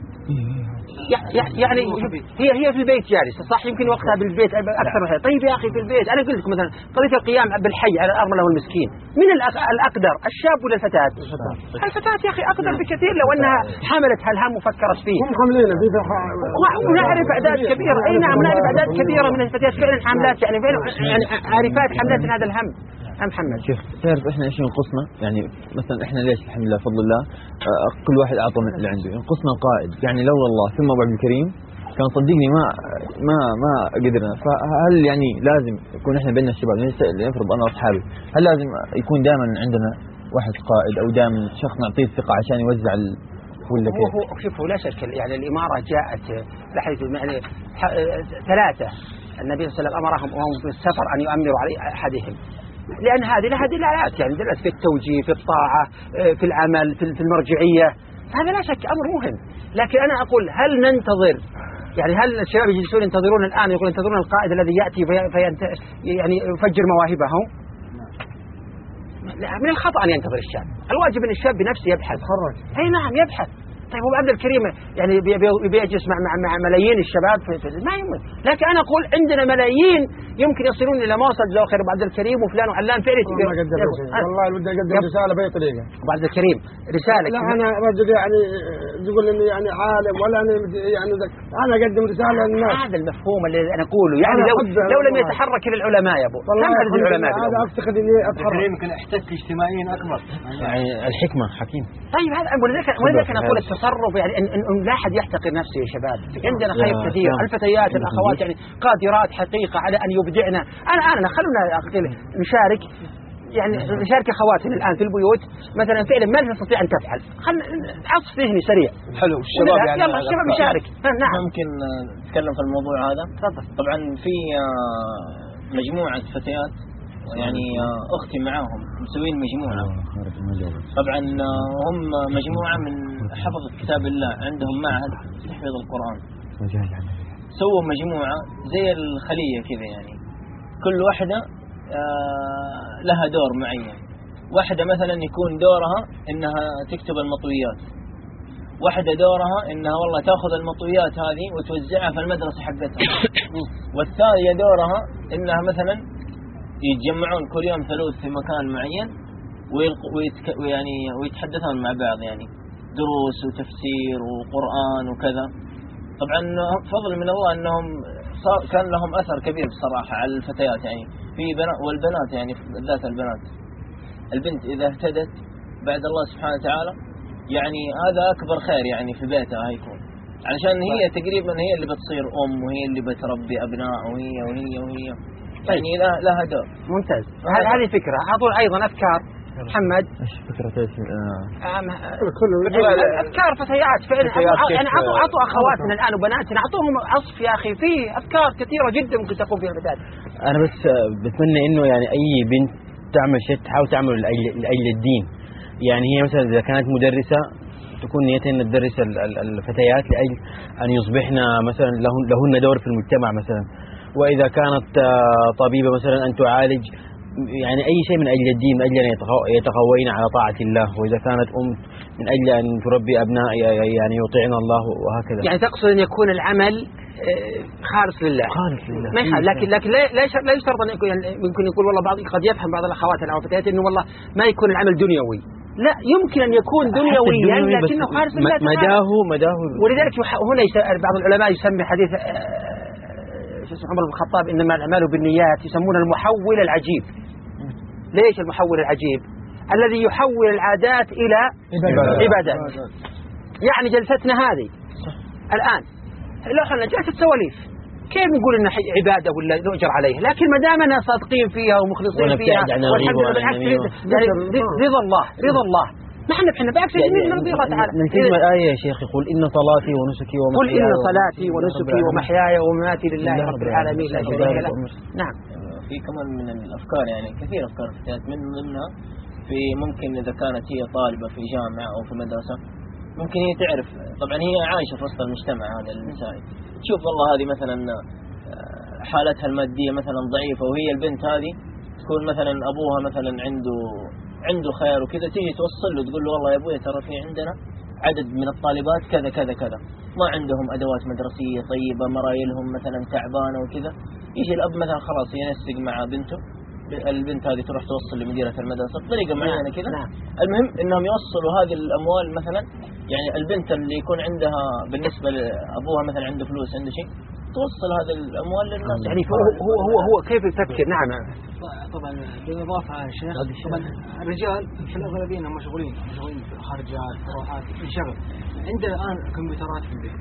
يعني هي في البيت جالسة صح، يمكن وقتها بالبيت أكثر من. طيب يا أخي في البيت أنا قلت لك مثلا قضية القيام بالحي على الأرملة والمسكين، من الأقدر الشاب ولا الفتاة؟ الفتاة يا أخي أقدر بكثير لو أنها حملت هالهم وفكرت فيه. هم حاملين ونعرف أعداد كبيرة. أي نعم نعرف أعداد كبيرة من الفتيات فعلا حاملات يعني عارفات حملات من هذا الهم. محمد شوف تعرف احنا ايش ينقصنا؟ يعني مثلا احنا ليش الحمد لله بفضل الله كل واحد اعطى من اللي عنده. ينقصنا القائد يعني لولا الله ثم ابو عبد الكريم كان صدقني ما قدرنا. فهل يعني لازم يكون احنا بيننا الشباب نفرض انا واصحابي، هل لازم يكون دائما عندنا واحد قائد او دائما شخص نعطيه الثقه عشان يوزع ولا كيف؟ شوفوا لا شك يعني الاماره جاءت لحيث يعني ثلاثه النبي صلى الله عليه وسلم امرهم وهم في السفر ان يؤمروا على احدهم، لأن هذه لها دلالات يعني دلالات في التوجيه في الطاعة في العمل في المرجعية. هذا لا شك أمر مهم. لكن أنا أقول هل ننتظر يعني هل الشباب يجلسون ينتظرون الآن يقول ينتظرون القائد الذي يأتي يعني يفجر مواهبهم؟ لا، من الخطأ أن ينتظر الشاب. الواجب أن الشاب بنفسه يبحث. أي نعم يبحث. طيب أبو عبد الكريم يعني بيجلس مع ملايين الشباب ما يمكن. لكن أنا أقول عندنا ملايين يمكن يصلون إلى ما وصل جزاه خير أبو عبد الكريم وفلان وعلان فعلا. والله بدي أقدم رسالة بأي طريقة. أبو عبد الكريم رسالة. لا أنا رجل يعني تقول إني يعني عالم ولا أنا يعني أنا أقدم رسالة للناس. هذا المفهوم اللي أنا أقوله يعني لو لم يتحرك إلى العلماء يا أبو. كم عدد العلماء؟ هذا أفتقد إني أتحرك. يمكن احتك اجتماعيا أكبر. يعني الحكمة حكيم. طيب هذا ولذلك أنا أقول التصرف يعني أن لا أحد يحتقر نفسه يا شباب. عندنا خير كثير. الفتيات الأخوات يعني قادرات حقيقة على أن يبدعنا. أنا خلونا نشارك يعني نشارك أخواتنا الآن في البيوت مثلا فعلا ما تستطيع أن تفعل. خلنا عصف ذهني سريع. حلو الشباب يعني يلا الشباب يشارك. نعم ممكن نتكلم في الموضوع هذا. تفضل. طبعا في مجموعة فتيات يعني أختي معاهم مسوين مجموعة. طبعا هم مجموعة من حفظة كتاب الله عندهم معهد تحفيظ القرآن. سووا مجموعة زي الخلية كذا يعني كل واحدة لها دور معين. واحدة مثلا يكون دورها إنها تكتب المطويات، واحدة دورها إنها والله تأخذ المطويات هذه وتوزعها في المدرسة حقتها، والثانية دورها إنها مثلا يتجمعون كل يوم ثلوث في مكان معين ويتحدثون مع بعض يعني دروس وتفسير وقرآن وكذا. طبعا فضل من الله أنهم كان لهم أثر كبير بصراحة على الفتيات يعني في والبنات يعني بالذات البنات. البنت إذا اهتدت بعد الله سبحانه وتعالى يعني هذا أكبر خير يعني في بيتها هيكون، علشان هي تقريبا هي اللي بتصير وهي اللي بتربي أبناء وهي يعني لها دور. ممتاز. هذه فكرة. أعطوا أيضا أفكار محمد. ايش فكرة ايش؟ أفكار فتيات فعلا. يعني أعطوا أخواتنا الآن وبناتنا أعطوهم عصف يا أخي، فيه أفكار كثيرة جدا ممكن تقوم فيها البداية. أنا بس بتمنى إنه يعني أي بنت تعمل شيء تحاول تعمل لأجل الدين. يعني هي مثلا إذا كانت مدرسة تكون نيتها أن تدرس الفتيات لأجل أن يصبحن مثلا لهن دور في المجتمع مثلا. وإذا كانت طبيبة مثلا أن تعالج، يعني أي شيء من أجل الدين، من أجل أن يتقوين على طاعة الله. وإذا كانت من أجل أن تربي أبناء يعني يطيعن الله وهكذا. يعني تقصد أن يكون العمل خالص لله. خالص لله. ما يحال. لكن لا يشترط أن يكون، يعني ممكن يقول والله قد يفهم بعض الأخوات أو الفتيات إنه والله ما يكون العمل دنيوي. لا، يمكن أن يكون دنيويا لكنه خالص لله. مداه. ولذلك هنا بعض العلماء يسمي حديث عمر بن الخطاب إنما الأعمال بالنيات، يسمونه المحول العجيب. ليش المحول العجيب؟ الذي يحول العادات إلى عبادات. يعني جلستنا هذه الآن لو احنا جلسة سواليف، كيف نقول إنها عبادة ولا نؤجر عليها؟ لكن ما دامنا صادقين فيها ومخلصين فيها والحمد لله بالعكس يعني رضا الله نحن بالعكس جميل نرضي الله تعالى. من كلمة الآية يا شيخ يقول إن صلاتي ونسكي ومحياي، قل إن صلاتي ونسكي ومحياي ومماتي لله رب العالمين لا شريك له. نعم. في كمان من الأفكار يعني كثير أفكار فتيات من ضمنها في ممكن إذا كانت هي طالبة في جامعة أو في مدرسة ممكن هي تعرف، طبعا هي عايشة في وسط المجتمع هذا النسائي، تشوف والله هذه مثلا حالتها المادية مثلا ضعيفة وهي البنت هذه تكون مثلا أبوها مثلا عنده خير وكذا، تيجي توصل له تقول له والله يا أبوي ترى في عندنا عدد من الطالبات كذا كذا كذا ما عندهم أدوات مدرسية طيبة، مرايلهم مثلا تعبانة وكذا، يجي الأب مثلا خلاص ينسق مع بنته، البنت هذه تروح توصل لمديرة المدرسة بطريقة معينة كذا. المهم إنهم يوصلوا هذه الأموال مثلا، يعني البنت اللي يكون عندها بالنسبة لأبوها مثلا عنده فلوس عنده شيء توصل هذه الأموال للناس. يعني هو كيف يفكر. نعم. طبعا بالإضافة على الشيخ، طبعا الرجال في الأغلبية مشغولين في خارجات روحات انشغل. عندنا الآن كمبيوترات في البيت،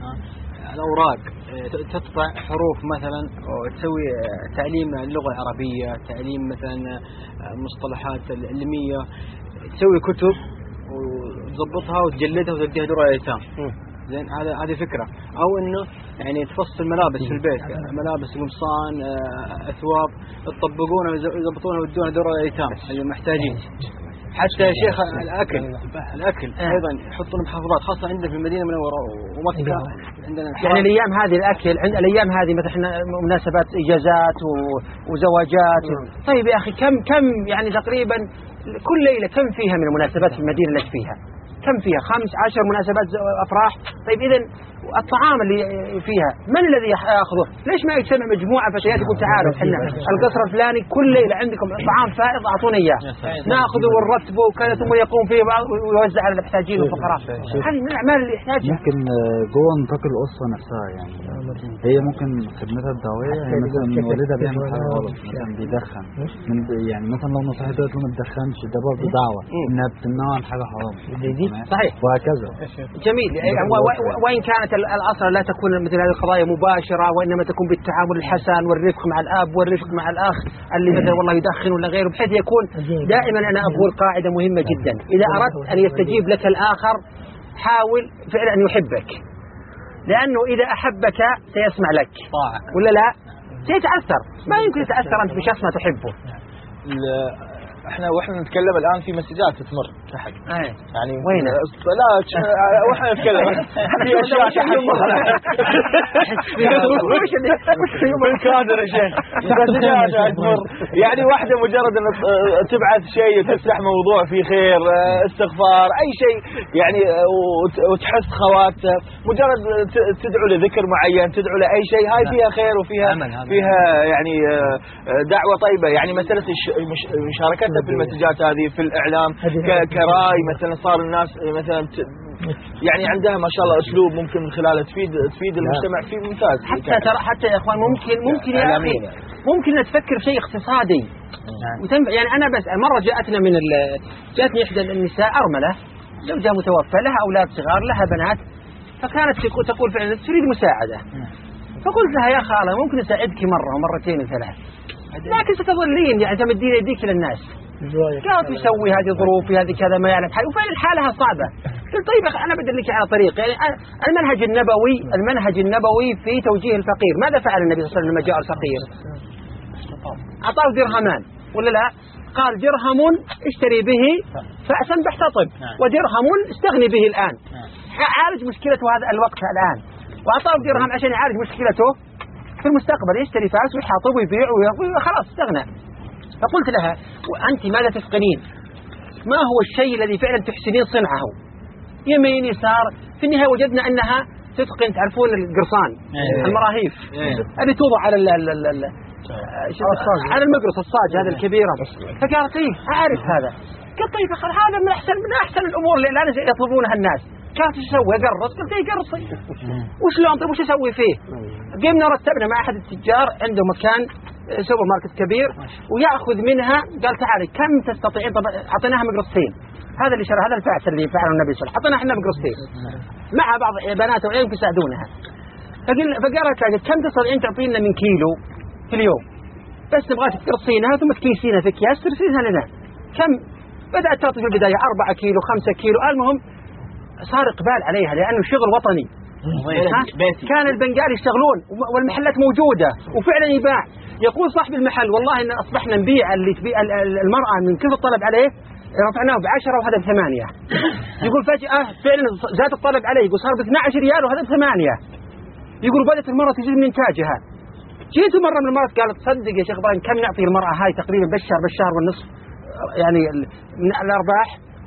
الأوراق تطبع حروف مثلا، وتسوي تعليم اللغة العربية، تعليم مثلا مصطلحات العلمية، تسوي كتب وتضبطها وتجلدها وتديها دور الأيتام. زين، هذه فكرة. أو إنه يعني تفصل ملابس في البيت، ملابس قمصان أثواب تطبقونها ويضبطونها ويدونها دور الأيتام اللي محتاجين. حتى يا شيخ الأكل أيضا يحطون محافظات خاصة عندنا في المدينة المنورة ومكة عندنا يعني الأيام هذه الأكل عند الأيام هذه مثلا مناسبات إجازات وزواجات. طيب يا أخي كم يعني تقريبا كل ليلة كم فيها من المناسبات في المدينة التي فيها؟ كم فيها؟ 15 مناسبات أفراح. طيب إذن الطعام اللي فيها من الذي يأخذه؟ ليش ما يجتمع مجموعة فتيات يقول تعالوا احنا القصر الفلاني كل ليلة عندكم طعام فائض أعطونا إياه نأخذه ونرتبه وكذا ثم يقوم فيه ويوزع على المحتاجين والفقراء. هذه من الأعمال اللي يحتاجها. ممكن جوه نطاق الأسرة نفسها، يعني هي ممكن خدمتها الدعوية هي مثلا والدها بيعمل حاجة غلط مثلا بيدخن، يعني مثلا لو نصحت له ما تدخنش ده برضه دعوة إنها بتمنعه عن حاجة حرام. صحيح. وهكذا. جميل. وإن كانت الأصل لا تكون مثل هذه القضايا مباشرة، وإنما تكون بالتعامل الحسن والرفق مع الأب والرفق مع الأخ اللي مثلا والله يدخن ولا غيره، بحيث يكون دائما. أنا أقول قاعدة مهمة جدا، إذا أردت أن يستجيب لك الآخر حاول فعلا أن يحبك، لأنه إذا أحبك سيسمع لك ولا لا؟ سيتأثر. ما يمكن يتأثر أنت بشخص ما تحبه. واحنا نتكلم الان في مسجات تمر تحت يعني وين لا واحنا نتكلم في اشياء من كادر يا شيخ مسجات تمر، يعني واحده مجرد ان تبعث شيء تفتح موضوع فيه خير استغفار اي شيء يعني وتحس خوات مجرد تدعو لذكر معين تدعو لاي شيء، هاي فيها خير وفيها يعني دعوه طيبه. يعني مساله مشاركة في المسجات هذه في الإعلام كراي مثلا صار الناس مثلا يعني عندها ما شاء الله أسلوب ممكن من خلاله تفيد المجتمع فيه ممتاز. حتى يا إخوان ممكن يا أخي ممكن تفكر في شيء اقتصادي. يعني أنا بس مرة جاتني إحدى النساء أرملة، زوجها متوفى، لها أولاد صغار، لها بنات، فكانت تقول فعلا تريد مساعدة. فقلت لها يا خالة ممكن أساعدك مرة ومرتين وثلاث، لكن ستظلين يعني تمدين يديك للناس. قالت يسوي هذه ظروفي هذه كذا ما يعلم حاجة، وفعلا حالها صعبة. قلت طيب أنا بدلك على طريق، يعني المنهج النبوي في توجيه الفقير. ماذا فعل النبي صلى الله عليه وسلم لما جاء الفقير؟ أعطاه درهمان ولا لا؟ قال درهم اشتري به فأسا باحتطب، ودرهم استغني به الآن. عالج مشكلته هذا الوقت الآن، وأعطاه درهم عشان يعالج مشكلته في المستقبل، يشتري فاس ويحاطب ويبيع وخلاص استغنى. فقلت لها وأنت ماذا تفقنين؟ ما هو الشيء الذي فعلا تحسنين صنعه؟ يمين يسار، في النهاية وجدنا أنها تتقن، تعرفون القرصان المراهيف اللي توضع على المقرص الصاج هذا الكبيرة. فقالت إيه أعرف هذا. قلت طيب هذا من أحسن الأمور اللي الآن يطلبونها الناس. كانت تسوي قرص. قلت ايه قرصي وشلون طيب وش اسوي فيه؟ قمنا رتبنا مع احد التجار عنده مكان سوبر ماركت كبير وياخذ منها. قال تعالي كم تستطيعين؟ طب اعطيناها مقرصتين، هذا اللي شرى هذا الفاس اللي فعله النبي صلى الله عليه وسلم، اعطينا احنا مقرصتين مع بعض بنات وعيالهم يساعدونها. فقالت كم تستطيعين تعطينا من كيلو في اليوم؟ بس نبغاك تقرصينها ثم تكيسينها في اكياس ترسلينها لنا. كم؟ بدأت تعطي في البداية 4 كيلو 5 كيلو. المهم صار إقبال عليها لأنه شغل وطني. كان البنغال يشتغلون والمحلات موجودة وفعلا يباع. يقول صاحب المحل والله إن أصبحنا نبيع اللي تبيع المرأة من كيف الطلب عليه رفعناه ب10 وهذا ب8. يقول فجأة فعلا زاد الطلب عليه، يقول صار ب12 ريال وهذا ب8. يقول بدأت المرأة تزيد من إنتاجها. جيت مرة من المرات قالت صدق يا شيخ إبراهيم كم نعطي المرأة هاي تقريبا بالشهر والنصف يعني من الأرباح؟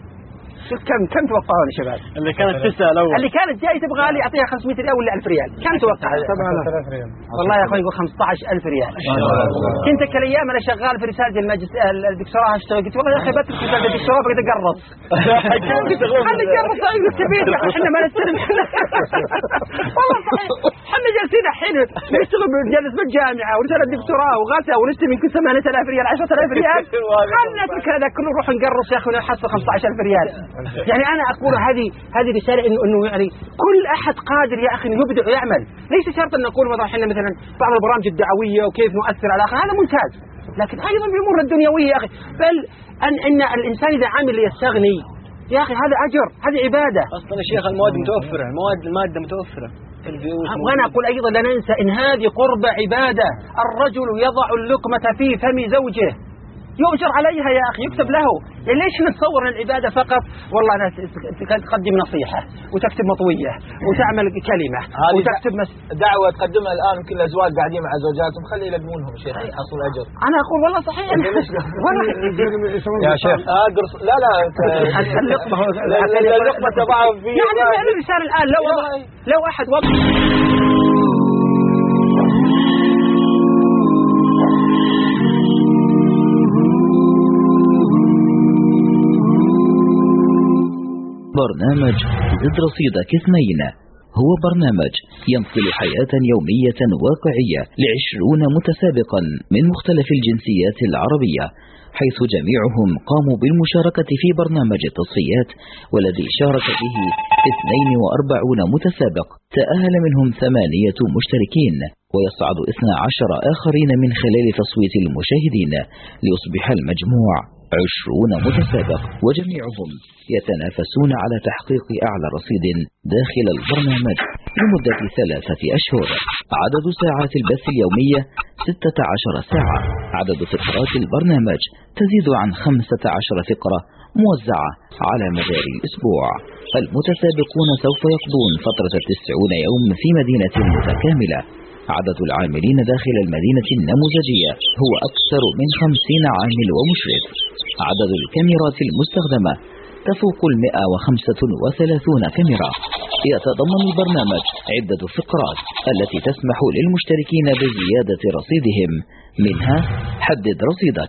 كم توقعون يا شباب؟ اللي كانت تسأل أول، اللي كانت جاي تبغى لي أعطيها 500 ريال ولا 1000 ريال، كم توقع؟ 7000 ريال. والله يا أخوي يقول 15000 ريال. كنت كالأيام أنا شغال في رسالة الدكتوراه أشتغل، قلت والله يا أخي بترك رسالة الدكتوراه بقيت أقرص. خلي أقرص أقول كبير يا أخي إحنا ما نستلم. والله صحيح إحنا جالسين الحين نشتغل نجلس بالجامعة ورسالة الدكتوراه وغسل ونستلم يمكن 8000 ريال 10000 ريال. خلنا نترك هذا كله نروح نقرص يا أخي ونحصل 15000 ريال. يعني أنا أقول هذه رسالة إنه يعني كل أحد قادر يا أخي إنه يبدع ويعمل. ليس شرط أن نقول مثلا بعض البرامج الدعوية وكيف نؤثر على الآخر، هذا ممتاز، لكن أيضا في الأمور الدنيوية يا أخي. بل أن الإنسان إذا عمل يستغني يا أخي هذا أجر، هذه عبادة. أصلا الشيخ المواد متوفرة، المادة متوفرة. وأنا أقول أيضا لا ننسى إن هذه قربة عبادة. الرجل يضع اللقمة في فم زوجه يؤجر عليها يا أخي، يكتب له. يعني ليش نتصور أن العبادة فقط والله أنا تقدم نصيحة وتكتب مطوية وتعمل كلمة وتكتب دعوة تقدمها الآن يمكن الأزواج قاعدين مع زوجاتهم خلي يلقمونهم شيخ يحصل أجر. أنا أقول والله صحيح يا شيخ لا اللقمة تبعهم فيه يعني الرسالة الآن لو أحد وضع برنامج زد رصيدك 2 هو برنامج ينقل حياة يومية واقعية ل20 متسابقا من مختلف الجنسيات العربية، حيث جميعهم قاموا بالمشاركة في برنامج التصفيات، والذي شارك به 42 متسابق تأهل منهم 8 مشتركين، ويصعد 12 آخرين من خلال تصويت المشاهدين ليصبح المجموع 20 متسابق، وجميعهم يتنافسون على تحقيق أعلى رصيد داخل البرنامج لمدة 3 أشهر. عدد ساعات البث اليومية 16 ساعة. عدد فقرات البرنامج تزيد عن 15 فقرة موزعة على مدار الأسبوع. المتسابقون سوف يقضون فترة 90 يوم في مدينة متكاملة. عدد العاملين داخل المدينة النموذجية هو أكثر من 50 عامل ومشرف. عدد الكاميرات المستخدمة تفوق 135 كاميرا. يتضمن البرنامج عدة فقرات التي تسمح للمشتركين بزيادة رصيدهم، منها حدد رصيدك،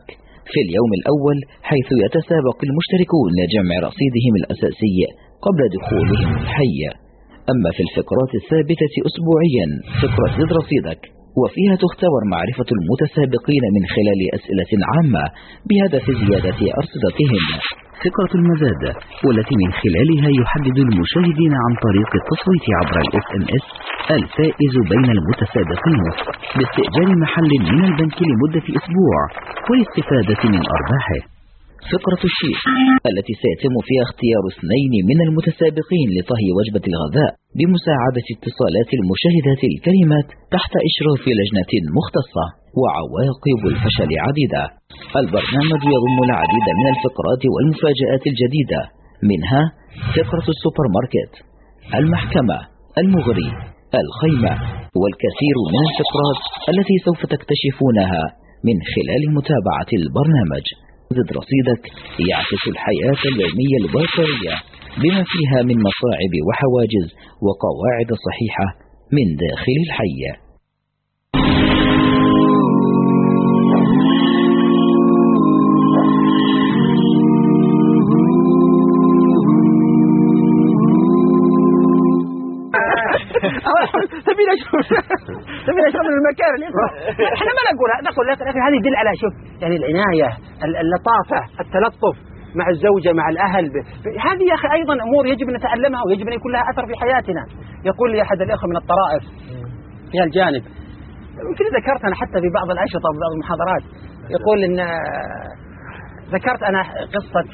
في اليوم الأول، حيث يتسابق المشتركون لجمع رصيدهم الأساسي قبل دخولهم الحي. أما في الفقرات الثابتة أسبوعيا فقرة زد رصيدك، وفيها تختبر معرفة المتسابقين من خلال أسئلة عامة بهدف زيادة أرصدتهم. فقرة المزاد، والتي من خلالها يحدد المشاهدين عن طريق التصويت عبر SMS الفائز بين المتسابقين باستئجار محل من البنك لمدة أسبوع والاستفادة من أرباحه. فقرة الشيف، التي سيتم فيها اختيار 2 من المتسابقين لطهي وجبة الغذاء بمساعدة اتصالات المشاهدات الكريمات تحت إشراف لجنة مختصة. وعواقب الفشل عديدة. البرنامج يضم العديد من الفقرات والمفاجآت الجديدة، منها فقرة السوبر ماركت، المحكمة، المغري، الخيمة، والكثير من الفقرات التي سوف تكتشفونها من خلال متابعة البرنامج. زد رصيدك يعكس الحياة اليومية الواقعية بما فيها من مصاعب وحواجز وقواعد صحيحة من داخل الحي. تبينا اشرب من المكان اللي احنا ما نقول لكن هذه يدل على شوف يعني العناية، اللطافة، التلطف مع الزوجة، مع الأهل. هذه يا أخي أيضا أمور يجب أن نتعلمها ويجب أن يكون لها أثر في حياتنا. يقول لي أحد الأخوة من الطرائف في الجانب، يمكن ذكرت أنا حتى في بعض الأشرطة وبعض المحاضرات، يقول إن ذكرت أنا قصة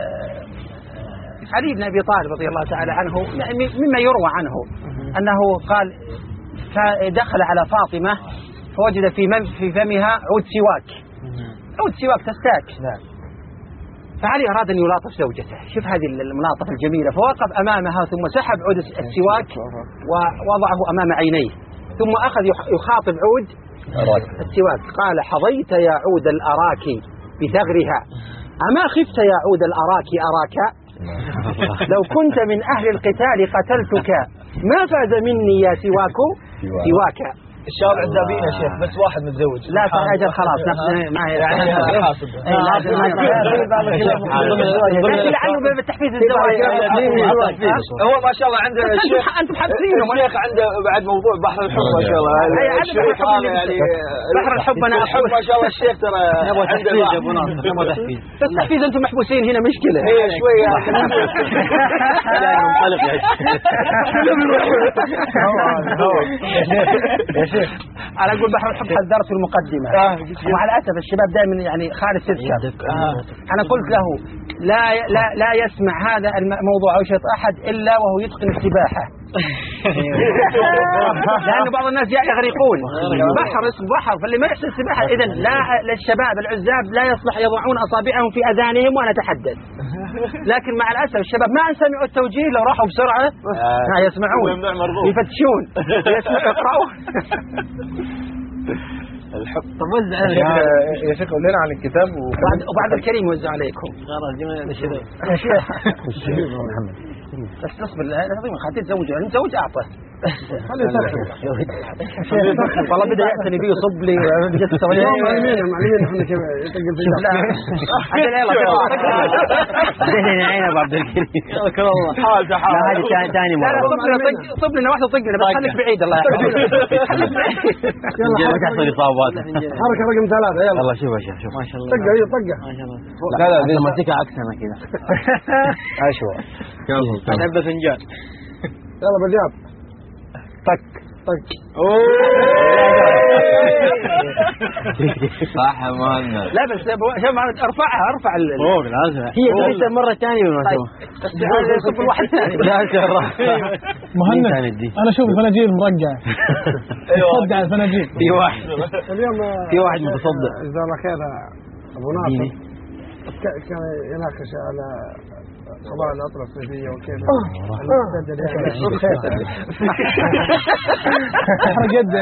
علي بن أبي طالب رضي الله تعالى عنه، مما يروى عنه أنه قال فدخل على فاطمة فوجد في فمها عود سواك تستاك. فعلي أراد أن يلاطف زوجته، شوف هذه الملاطفة الجميلة، فوقف أمامها ثم سحب عود السواك ووضعه أمام عينيه، ثم أخذ يخاطب عود السواك، قال حظيت يا عود الأراك بثغرها، أما خفت يا عود الأراك أراك، لو كنت من أهل القتال قتلتك، ما فاز مني يا سواك. الشارع الدابين يا شيخ، بس واحد متزوج لا أجل خلاص نفس ما هي لعله بالتحفيز الزواج. هو ما شاء الله عنده الشيخ، أنتم حابسينه الشيخ عنده بعد موضوع بحر الحب ما شاء الله. يعني بحر الحب أنا الحب ما شاء الله الشيخ ترى عنده تحفيز. بس تحفيز أنتم محبوسين هنا مشكلة. هي شوية منطلق يا شيخ. أنا أقول بحر الحب حذرت في المقدمة، ومع الأسف الشباب دائما يعني خالد سرشاب. أنا قلت له لا يسمع هذا الموضوع أو شيء أحد إلا وهو يتقن السباحة. لأن بعض الناس يغرقون بحر اسم بحر، فاللي ما يحسن السباحة إذن لا للشباب العزاب لا يصلح يضعون أصابعهم في أذانهم وأنا أتحدث. لكن مع الأسف الشباب ما أن سمعوا التوجيه لو راحوا بسرعة ما يسمعون، يفتشون يقرأون. الحب. طب وزع يا شيخ قول لنا عن الكتاب وبعد الكريم وزع عليكم. يا شيخ محمد بس تصبر، لا تظن خاطر تزوجه، انت زوج اعطى خليه والله بدا يعتني بي يصب لي جت سواليف معلمين احنا كيف يطقم في لا عدل يلا بدينا عين ابو عبد الكريم شكرا الله حال هذه ثاني مره صب لنا واحده طق لنا بس خليك بعيد الله يحفظك يلا تحصل اصابات حركه رقم 3 يلا والله شوف يا شيخ شوف ما شاء الله طقه هي طقه ما شاء الله لا دي ماسكها عكسنا كذا اشوى يلا نبدا فنجان يلا بالرياض طق صح يا مهند. لا بس ارفعها ارفع فوق لازم هي لسه المره الثانيه بالمناسبه هذا يصف الواحد الثاني لا شرف مهند انا اشوف الفناجيل مرقعه صدع الفناجيل اليوم في واحد متصدع جزاه الله خير ابو ناصر كان يناقش على قضايا العطلة الصيفية وكيف حرق يد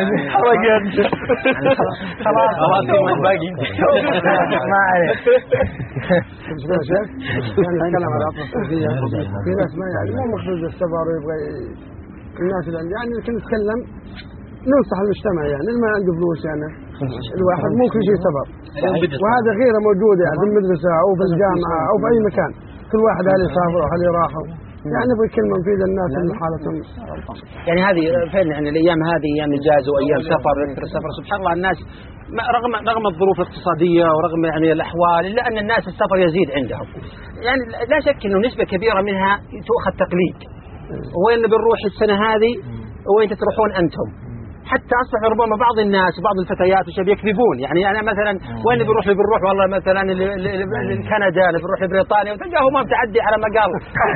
خلاص باقي ما عليك يا شيخ كان يتكلم على العطلة الصيفية، في ناس ما يعني مو مخصوص السفر ويبغى الناس يعني كنا نتكلم ننصح المجتمع يعني اللي ما عنده فلوس يعني الواحد مو كل شيء سفر، وهذا غيره موجودة يعني في المدرسة أو في الجامعة أو في أي مكان، كل واحد هل يسافر وهل يراحوا يعني نبغى كلمة مفيدة للناس اللي حالتهم. يعني هذه فعلا يعني الأيام هذه أيام إجازة وأيام سفر السفر سبحان الله الناس رغم الظروف الاقتصادية ورغم يعني الأحوال إلا أن الناس السفر يزيد عندهم. يعني لا شك إنه نسبة كبيرة منها تؤخذ تقليد، وين بنروح السنة هذه وين تروحون أنتم. حتى أصبح ربما بعض الناس وبعض الفتيات وشباب يكذبون، يعني أنا مثلا وين بنروح والله مثلا لكندا بنروح لبريطانيا وتلقاه ما متعدي على مقال.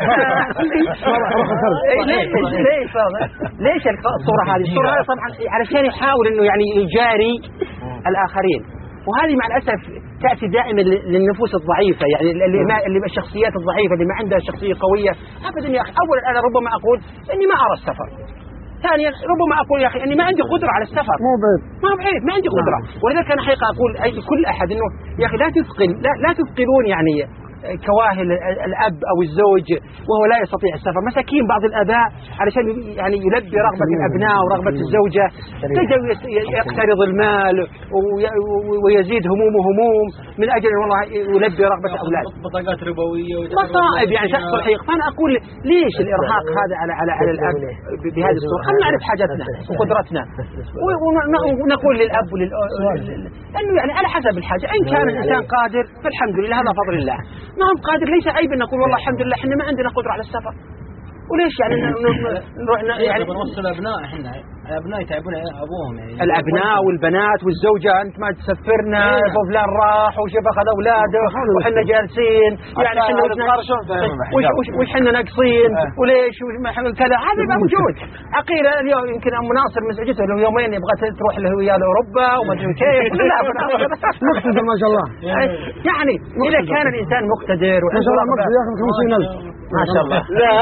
ليش الصورة هذه؟ الصورة هذه طبعا علشان يحاول إنه يعني يجاري الآخرين، وهذه مع الأسف تأتي دائما للنفوس الضعيفة، يعني اللي الشخصيات الضعيفة اللي ما عندها شخصية قوية أبدا. يا أخي أولا أنا ربما أقول إني ما أرى السفر، ثانيا ربما أقول يا أخي أني ما عندي قدرة على السفر، ما بعيد ما عندي قدرة. ولذلك أنا حقيقة أقول كل أحد إنه يا أخي لا تثقلون يعني كواهل الأب أو الزوج وهو لا يستطيع السفر. مساكين بعض الآباء علشان يعني يلبي رغبة الأبناء ورغبة الزوجة تجد يقترض المال ويزيد هموم من أجل والله يلبي رغبة أولاد. بطاقات ربوية مصائب يعني تحصل حقيقة. فأنا أقول ليش الإرهاق هذا على الأب بهذه الصورة؟ خلينا نعرف حاجتنا وقدرتنا ونقول للأب لأنه يعني على حسب الحاجة. إن كان الإنسان قادر فالحمد لله هذا فضل الله، ما هم قادر ليس عيب أن نقول والله الحمد لله إحنا ما عندنا قدرة على السفر. وليش يعني نروح يعني بنوصل أبناء إحنا الأبناء يتعبون أبوهم يعني الأبناء والبنات والزوجة أنت ما تسفرنا فلان راح وشوف أخذ أولاده وحنا جالسين يعني وش حنا ناقصين وليش كذا. هذا ما موجود. عقيلة اليوم يمكن أم ناصر مزعجته له يومين يبغى تروح له ويا أوروبا وما أدري كيف. لا مقتدر ما شاء الله. يعني إذا كان الإنسان مقتدر ما شاء الله مقتدر ياخذ 50,000 ما شاء الله. لا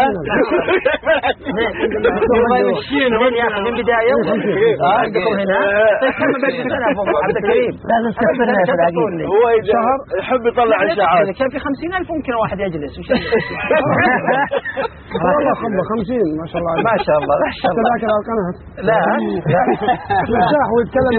من بداية عندكم هنا كم بجلس أنا عبد الكريم لا نستفدنا في العقيد هو شهر يحب يطلع إشاعات. كان في 50,000 ممكن واحد يجلس والله 50 ما شاء الله ما شاء الله ما شاء الله. لكن القناة لا يرتاح ويتكلم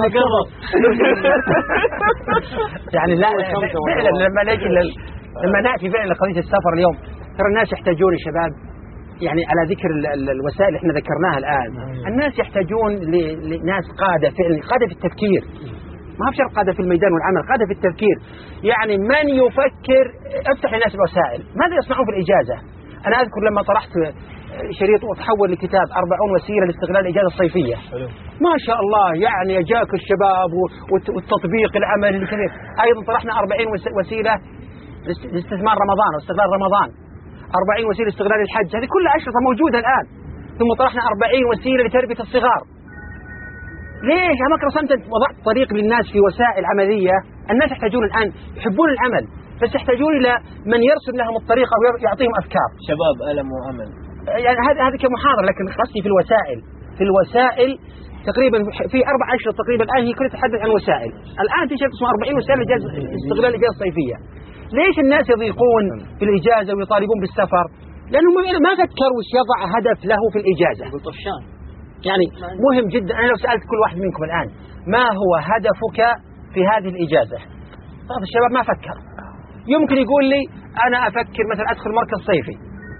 يعني لا فعلا لما نأتي فعلا لقضية السفر اليوم ترى الناس يحتاجون الشباب يعني على ذكر الوسائل اللي احنا ذكرناها الآن. الناس يحتاجون لناس قادة فعلا، قادة في التفكير، ما هو شرط قادة في الميدان والعمل، قادة في التفكير. يعني من يفكر افتح للناس الوسائل. ماذا يصنعون في الإجازة؟ أنا أذكر لما طرحت شريط وتحول لكتاب 40 وسيلة لاستغلال الإجازة الصيفية ما شاء الله يعني جاك الشباب والتطبيق العمل الكثير. أيضا طرحنا 40 وسيلة لاستثمار رمضان واستغلال رمضان، 40 وسيلة استغلال الحج، هذه كلها أشرطة موجودة الآن. ثم طرحنا 40 وسيلة لتربية الصغار. ليش يا مكر أنت وضعت طريق للناس في وسائل عملية؟ الناس يحتاجون الآن يحبون العمل بس يحتاجون إلى من يرسم لهم الطريق أو يعطيهم أفكار. شباب ألم وأمل يعني هذا كمحاضرة، لكن قصدي في الوسائل تقريبا في 4 أشرطة تقريبا الآن هي كلها تتحدث عن وسائل. الآن في شيء اسمه 40 وسائل استغلال الإجازة الصيفية. ليش الناس يضيقون في الإجازة ويطالبون بالسفر؟ لأنهم ما فكروا وش يضع هدف له في الإجازة. يعني مهم جدا. أنا لو سألت كل واحد منكم الآن ما هو هدفك في هذه الإجازة؟ بعض الشباب ما فكر. يمكن يقول لي أنا أفكر مثلا أدخل مركز صيفي.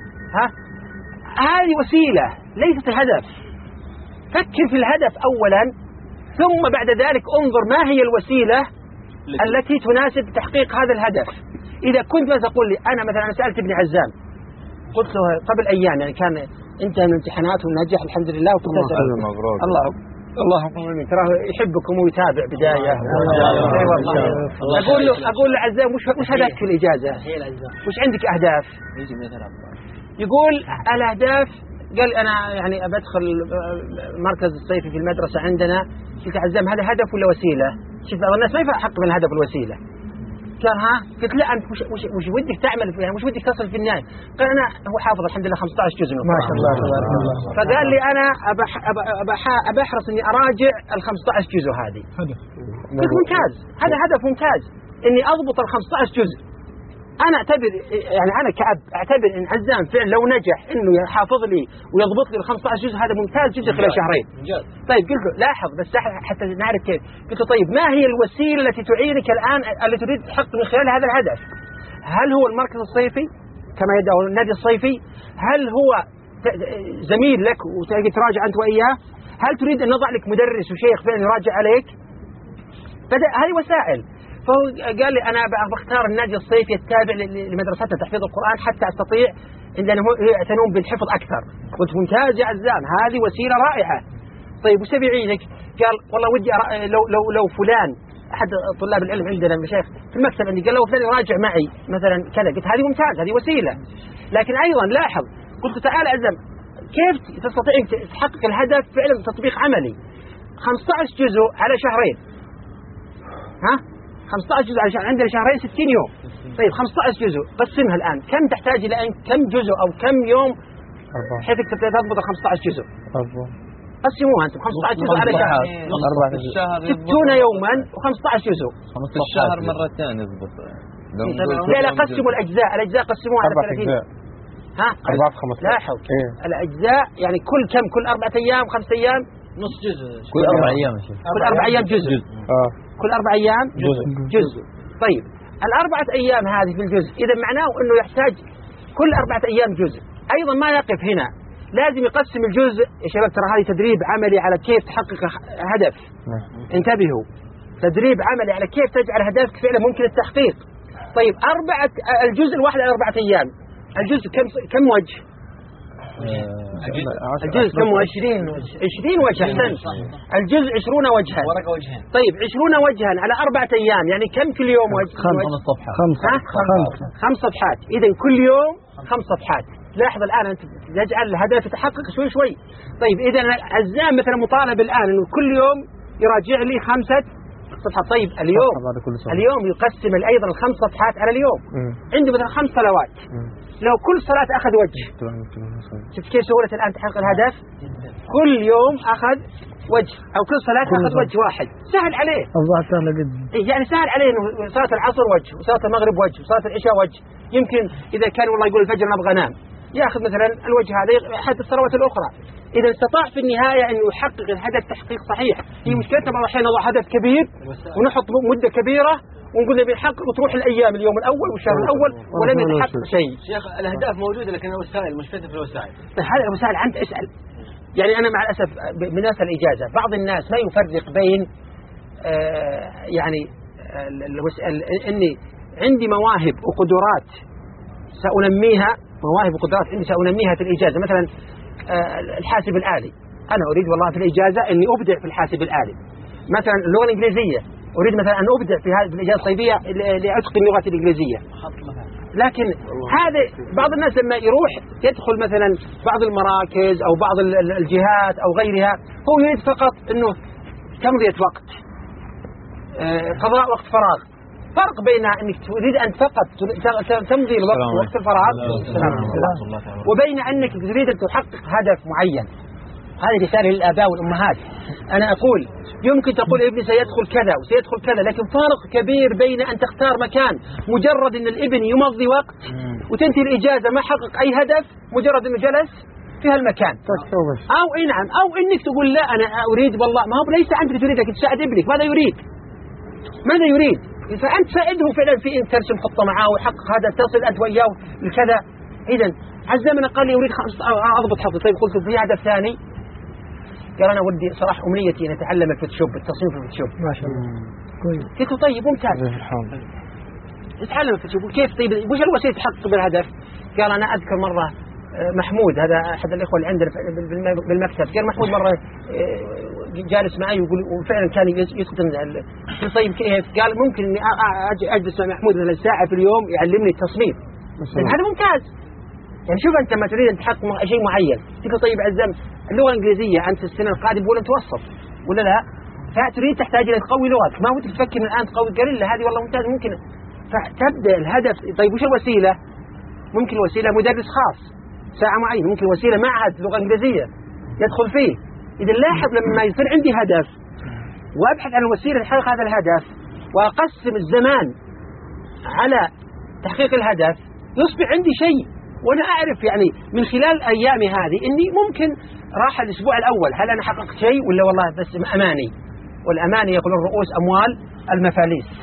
هذه وسيلة ليست الهدف. فكر في الهدف أولا ثم بعد ذلك انظر ما هي الوسيلة التي تناسب تحقيق هذا الهدف. إذا كنت مثلا تقول لي أنا سألت ابن عزام قلت له قبل أيام يعني كان انتهى من امتحانات ونجح الحمد لله اللهم امين تراه يحبكم ويتابع بداية. أقول له عزام وش هدفك في الإجازة؟ وش عندك أهداف؟ يقول الأهداف قال أنا يعني أدخل مركز الصيفي في المدرسة عندنا. قلت عزام هذا هدف ولا وسيلة؟ شوف بعض الناس ما يفرق من الهدف والوسيلة. قال قلت لا أنت وش ودك تعمل يعني وش ودك تصل في النهاية؟ قال أنا هو حافظ الحمد لله 15 جزء من ما شاء الله تبارك الله. فقال لي أنا أبحرص إني أراجع ال 15 جزء هذه. قلت ممتاز، هذا هدف ممتاز إني أضبط ال 15 جزء. أنا أعتبر يعني أنا كأب أعتبر إن عزام فعلا لو نجح إنه يحافظ لي ويضبط لي ال 15 جزء هذا ممتاز جدا خلال شهرين. طيب قلت له لاحظ بس حتى نعرف كيف. قلت له طيب ما هي الوسيلة التي تعينك الآن التي تريد تحقق من خلال هذا الهدف؟ هل هو المركز الصيفي كما يدعو النادي الصيفي؟ هل هو زميل لك وتجي تراجع أنت وإياه؟ هل تريد أن نضع لك مدرس وشيخ فعلا يراجع عليك؟ بدأ هذه وسائل. فهو قال لي أنا بختار النادي الصيفي التابع لمدرستنا تحفيظ القرآن حتى أستطيع إن يعتنون بالحفظ أكثر. قلت ممتاز يا عزام، هذه وسيلة رائعة. طيب وش تبي يعينك؟ قال والله ودي لو فلان أحد طلاب العلم عندنا المشايخ في المكتب عندي قال لو فلان يراجع معي مثلا كذا. قلت هذه ممتاز، هذه وسيلة. لكن أيضا لاحظ قلت تعال عزام كيف تستطيع تحقق الهدف فعلا تطبيق عملي؟ 15 جزء على شهرين. ها 15 جزء على شهر، عندنا شهرين 60 يوم. طيب 15 جزء قسمها الآن كم تحتاج إلى كم جزء أو كم يوم حيث تضبط 15 جزء؟ قسموها أنتم 15 جزء على شهر 60 يوما و15 جزء. في الشهر مرتين يضبط. لا قسموا الأجزاء قسموها على 30. ها 4 في 15. لاحظ الأجزاء يعني كل 4 أيام 5 أيام نص جزء. كل 4 أيام كل 4 أيام جزء. كل 4 أيام جزء. طيب ال4 أيام هذه في الجزء إذا معناه أنه يحتاج كل 4 أيام جزء. أيضا ما يقف هنا، لازم يقسم الجزء يا شباب. ترى هذه تدريب عملي على كيف تحقق هدف. انتبهوا، تدريب عملي على كيف تجعل هدفك فعلا ممكن التحقيق. طيب الجزء الواحد على 4 أيام، الجزء كم وجه؟ الجزء كم وجه؟ 20 وجه. أحسنت. الجزء 20 وجها. ورقة وجهين. طيب 20 وجها على 4 أيام يعني كم كل يوم وجه؟ 5 صفحات. إذا كل يوم 5 صفحات. لاحظ الآن أنت يجعل الهدف يتحقق شوي. طيب إذا عزام مثلا مطالب الآن إنه كل يوم يراجع لي 5 صفحات. طيب اليوم يقسم أيضا ال5 صفحات على اليوم. عنده مثلا 5 صلوات. لو كل صلاة أخذ وجه، شفت كيف سهولة الآن تحقق الهدف؟ كل يوم أخذ وجه أو كل صلاة أخذ وجه واحد، سهل عليه. الظاهر سهل جدا. يعني سهل عليه إنه صلاة العصر وجه وصلاة المغرب وجه وصلاة العشاء وجه. يمكن إذا كان والله يقول الفجر نبغى نام يأخذ مثلا الوجه هذا حتى الصلوات الأخرى. إذا استطاع في النهاية أن يحقق الهدف تحقيق صحيح. هي مشكلتنا بعض الأحيان نضع هدف كبير ونحط مدة كبيرة ونقول نبي نحقق وتروح الأيام اليوم الأول والشهر الأول ولم يتحقق شيء. شيخ الأهداف موجودة لكن الوسائل مشكلة في الوسائل. هذه الوسائل أنت اسأل. يعني أنا مع الأسف من ناس الإجازة بعض الناس ما يفرق بين يعني إني عندي مواهب وقدرات سأنميها، مواهب وقدرات عندي سأنميها في الإجازة. مثلا الحاسب الآلي، أنا أريد والله في الإجازة إني أبدع في الحاسب الآلي. مثلا اللغة الإنجليزية أريد مثلا أن أبدع في هذه الإجازة الصيفية لأتقن اللغة الإنجليزية. لكن هذا بعض الناس لما يروح يدخل مثلا بعض المراكز أو بعض الجهات أو غيرها هو يريد فقط إنه تمضية وقت، قضاء وقت فراغ. فرق بين أنك تريد أن فقط تمضي الوقت وقت الفراغ وبين أنك تريد أن تحقق هدف معين. هذه رسالة للآباء والأمهات. أنا أقول يمكن تقول ابني سيدخل كذا وسيدخل كذا، لكن فارق كبير بين أن تختار مكان مجرد أن الابن يمضي وقت وتنتهي الإجازة ما حقق أي هدف مجرد أنه جلس في هالمكان، أو نعم أو إنك تقول لا أنا أريد والله ما هو ليس عندك تريدك تساعد ابنك ماذا يريد فأنت ساعده فعلا في أن ترسم خطة معاه ويحقق هذا، تصل أنت وياه لكذا. إذا عزمنا قال لي أريد أضبط حفظ. طيب قلت في هدف ثاني، قال أنا ودي صراحة أمنيتي أن أتعلم الفوتوشوب، التصميم في الفوتوشوب. ما شاء الله كويس. قلت طيب ممتاز اتعلم الفوتوشوب. كيف طيب وش الوسيلة تحقق بالهدف؟ قال أنا أذكر مرة محمود هذا أحد الإخوة اللي عندنا بالمكتب، قال محمود مرة جالس معي ويقول وفعلا كان يتقن. طيب كيف؟ قال ممكن إني أجلس مع محمود مثلا ساعة في اليوم يعلمني التصميم. هذا ممتاز. يعني شوف أنت ما تريد أن تحقق شيء معين تقول طيب عزام اللغة الإنجليزية أنت السنة القادمة ولا متوسط ولا لا، فتريد تحتاج إلى تقوي لغتك، ما ودك تفكر من الآن تقوي قليل هذه والله ممتاز ممكن. فتبدأ الهدف. طيب وش الوسيلة؟ ممكن وسيلة مدرس خاص ساعة معينة، ممكن وسيلة معهد لغة إنجليزية يدخل فيه. إذا لاحظ لما يصير عندي هدف وأبحث عن وسيلة لتحقيق هذا الهدف وأقسم الزمان على تحقيق الهدف يصبح عندي شيء، وأنا أعرف يعني من خلال أيامي هذه إني ممكن راح الأسبوع الأول هل أنا حققت شيء ولا والله بس أماني، والأماني يقول الرؤوس أموال المفاليس.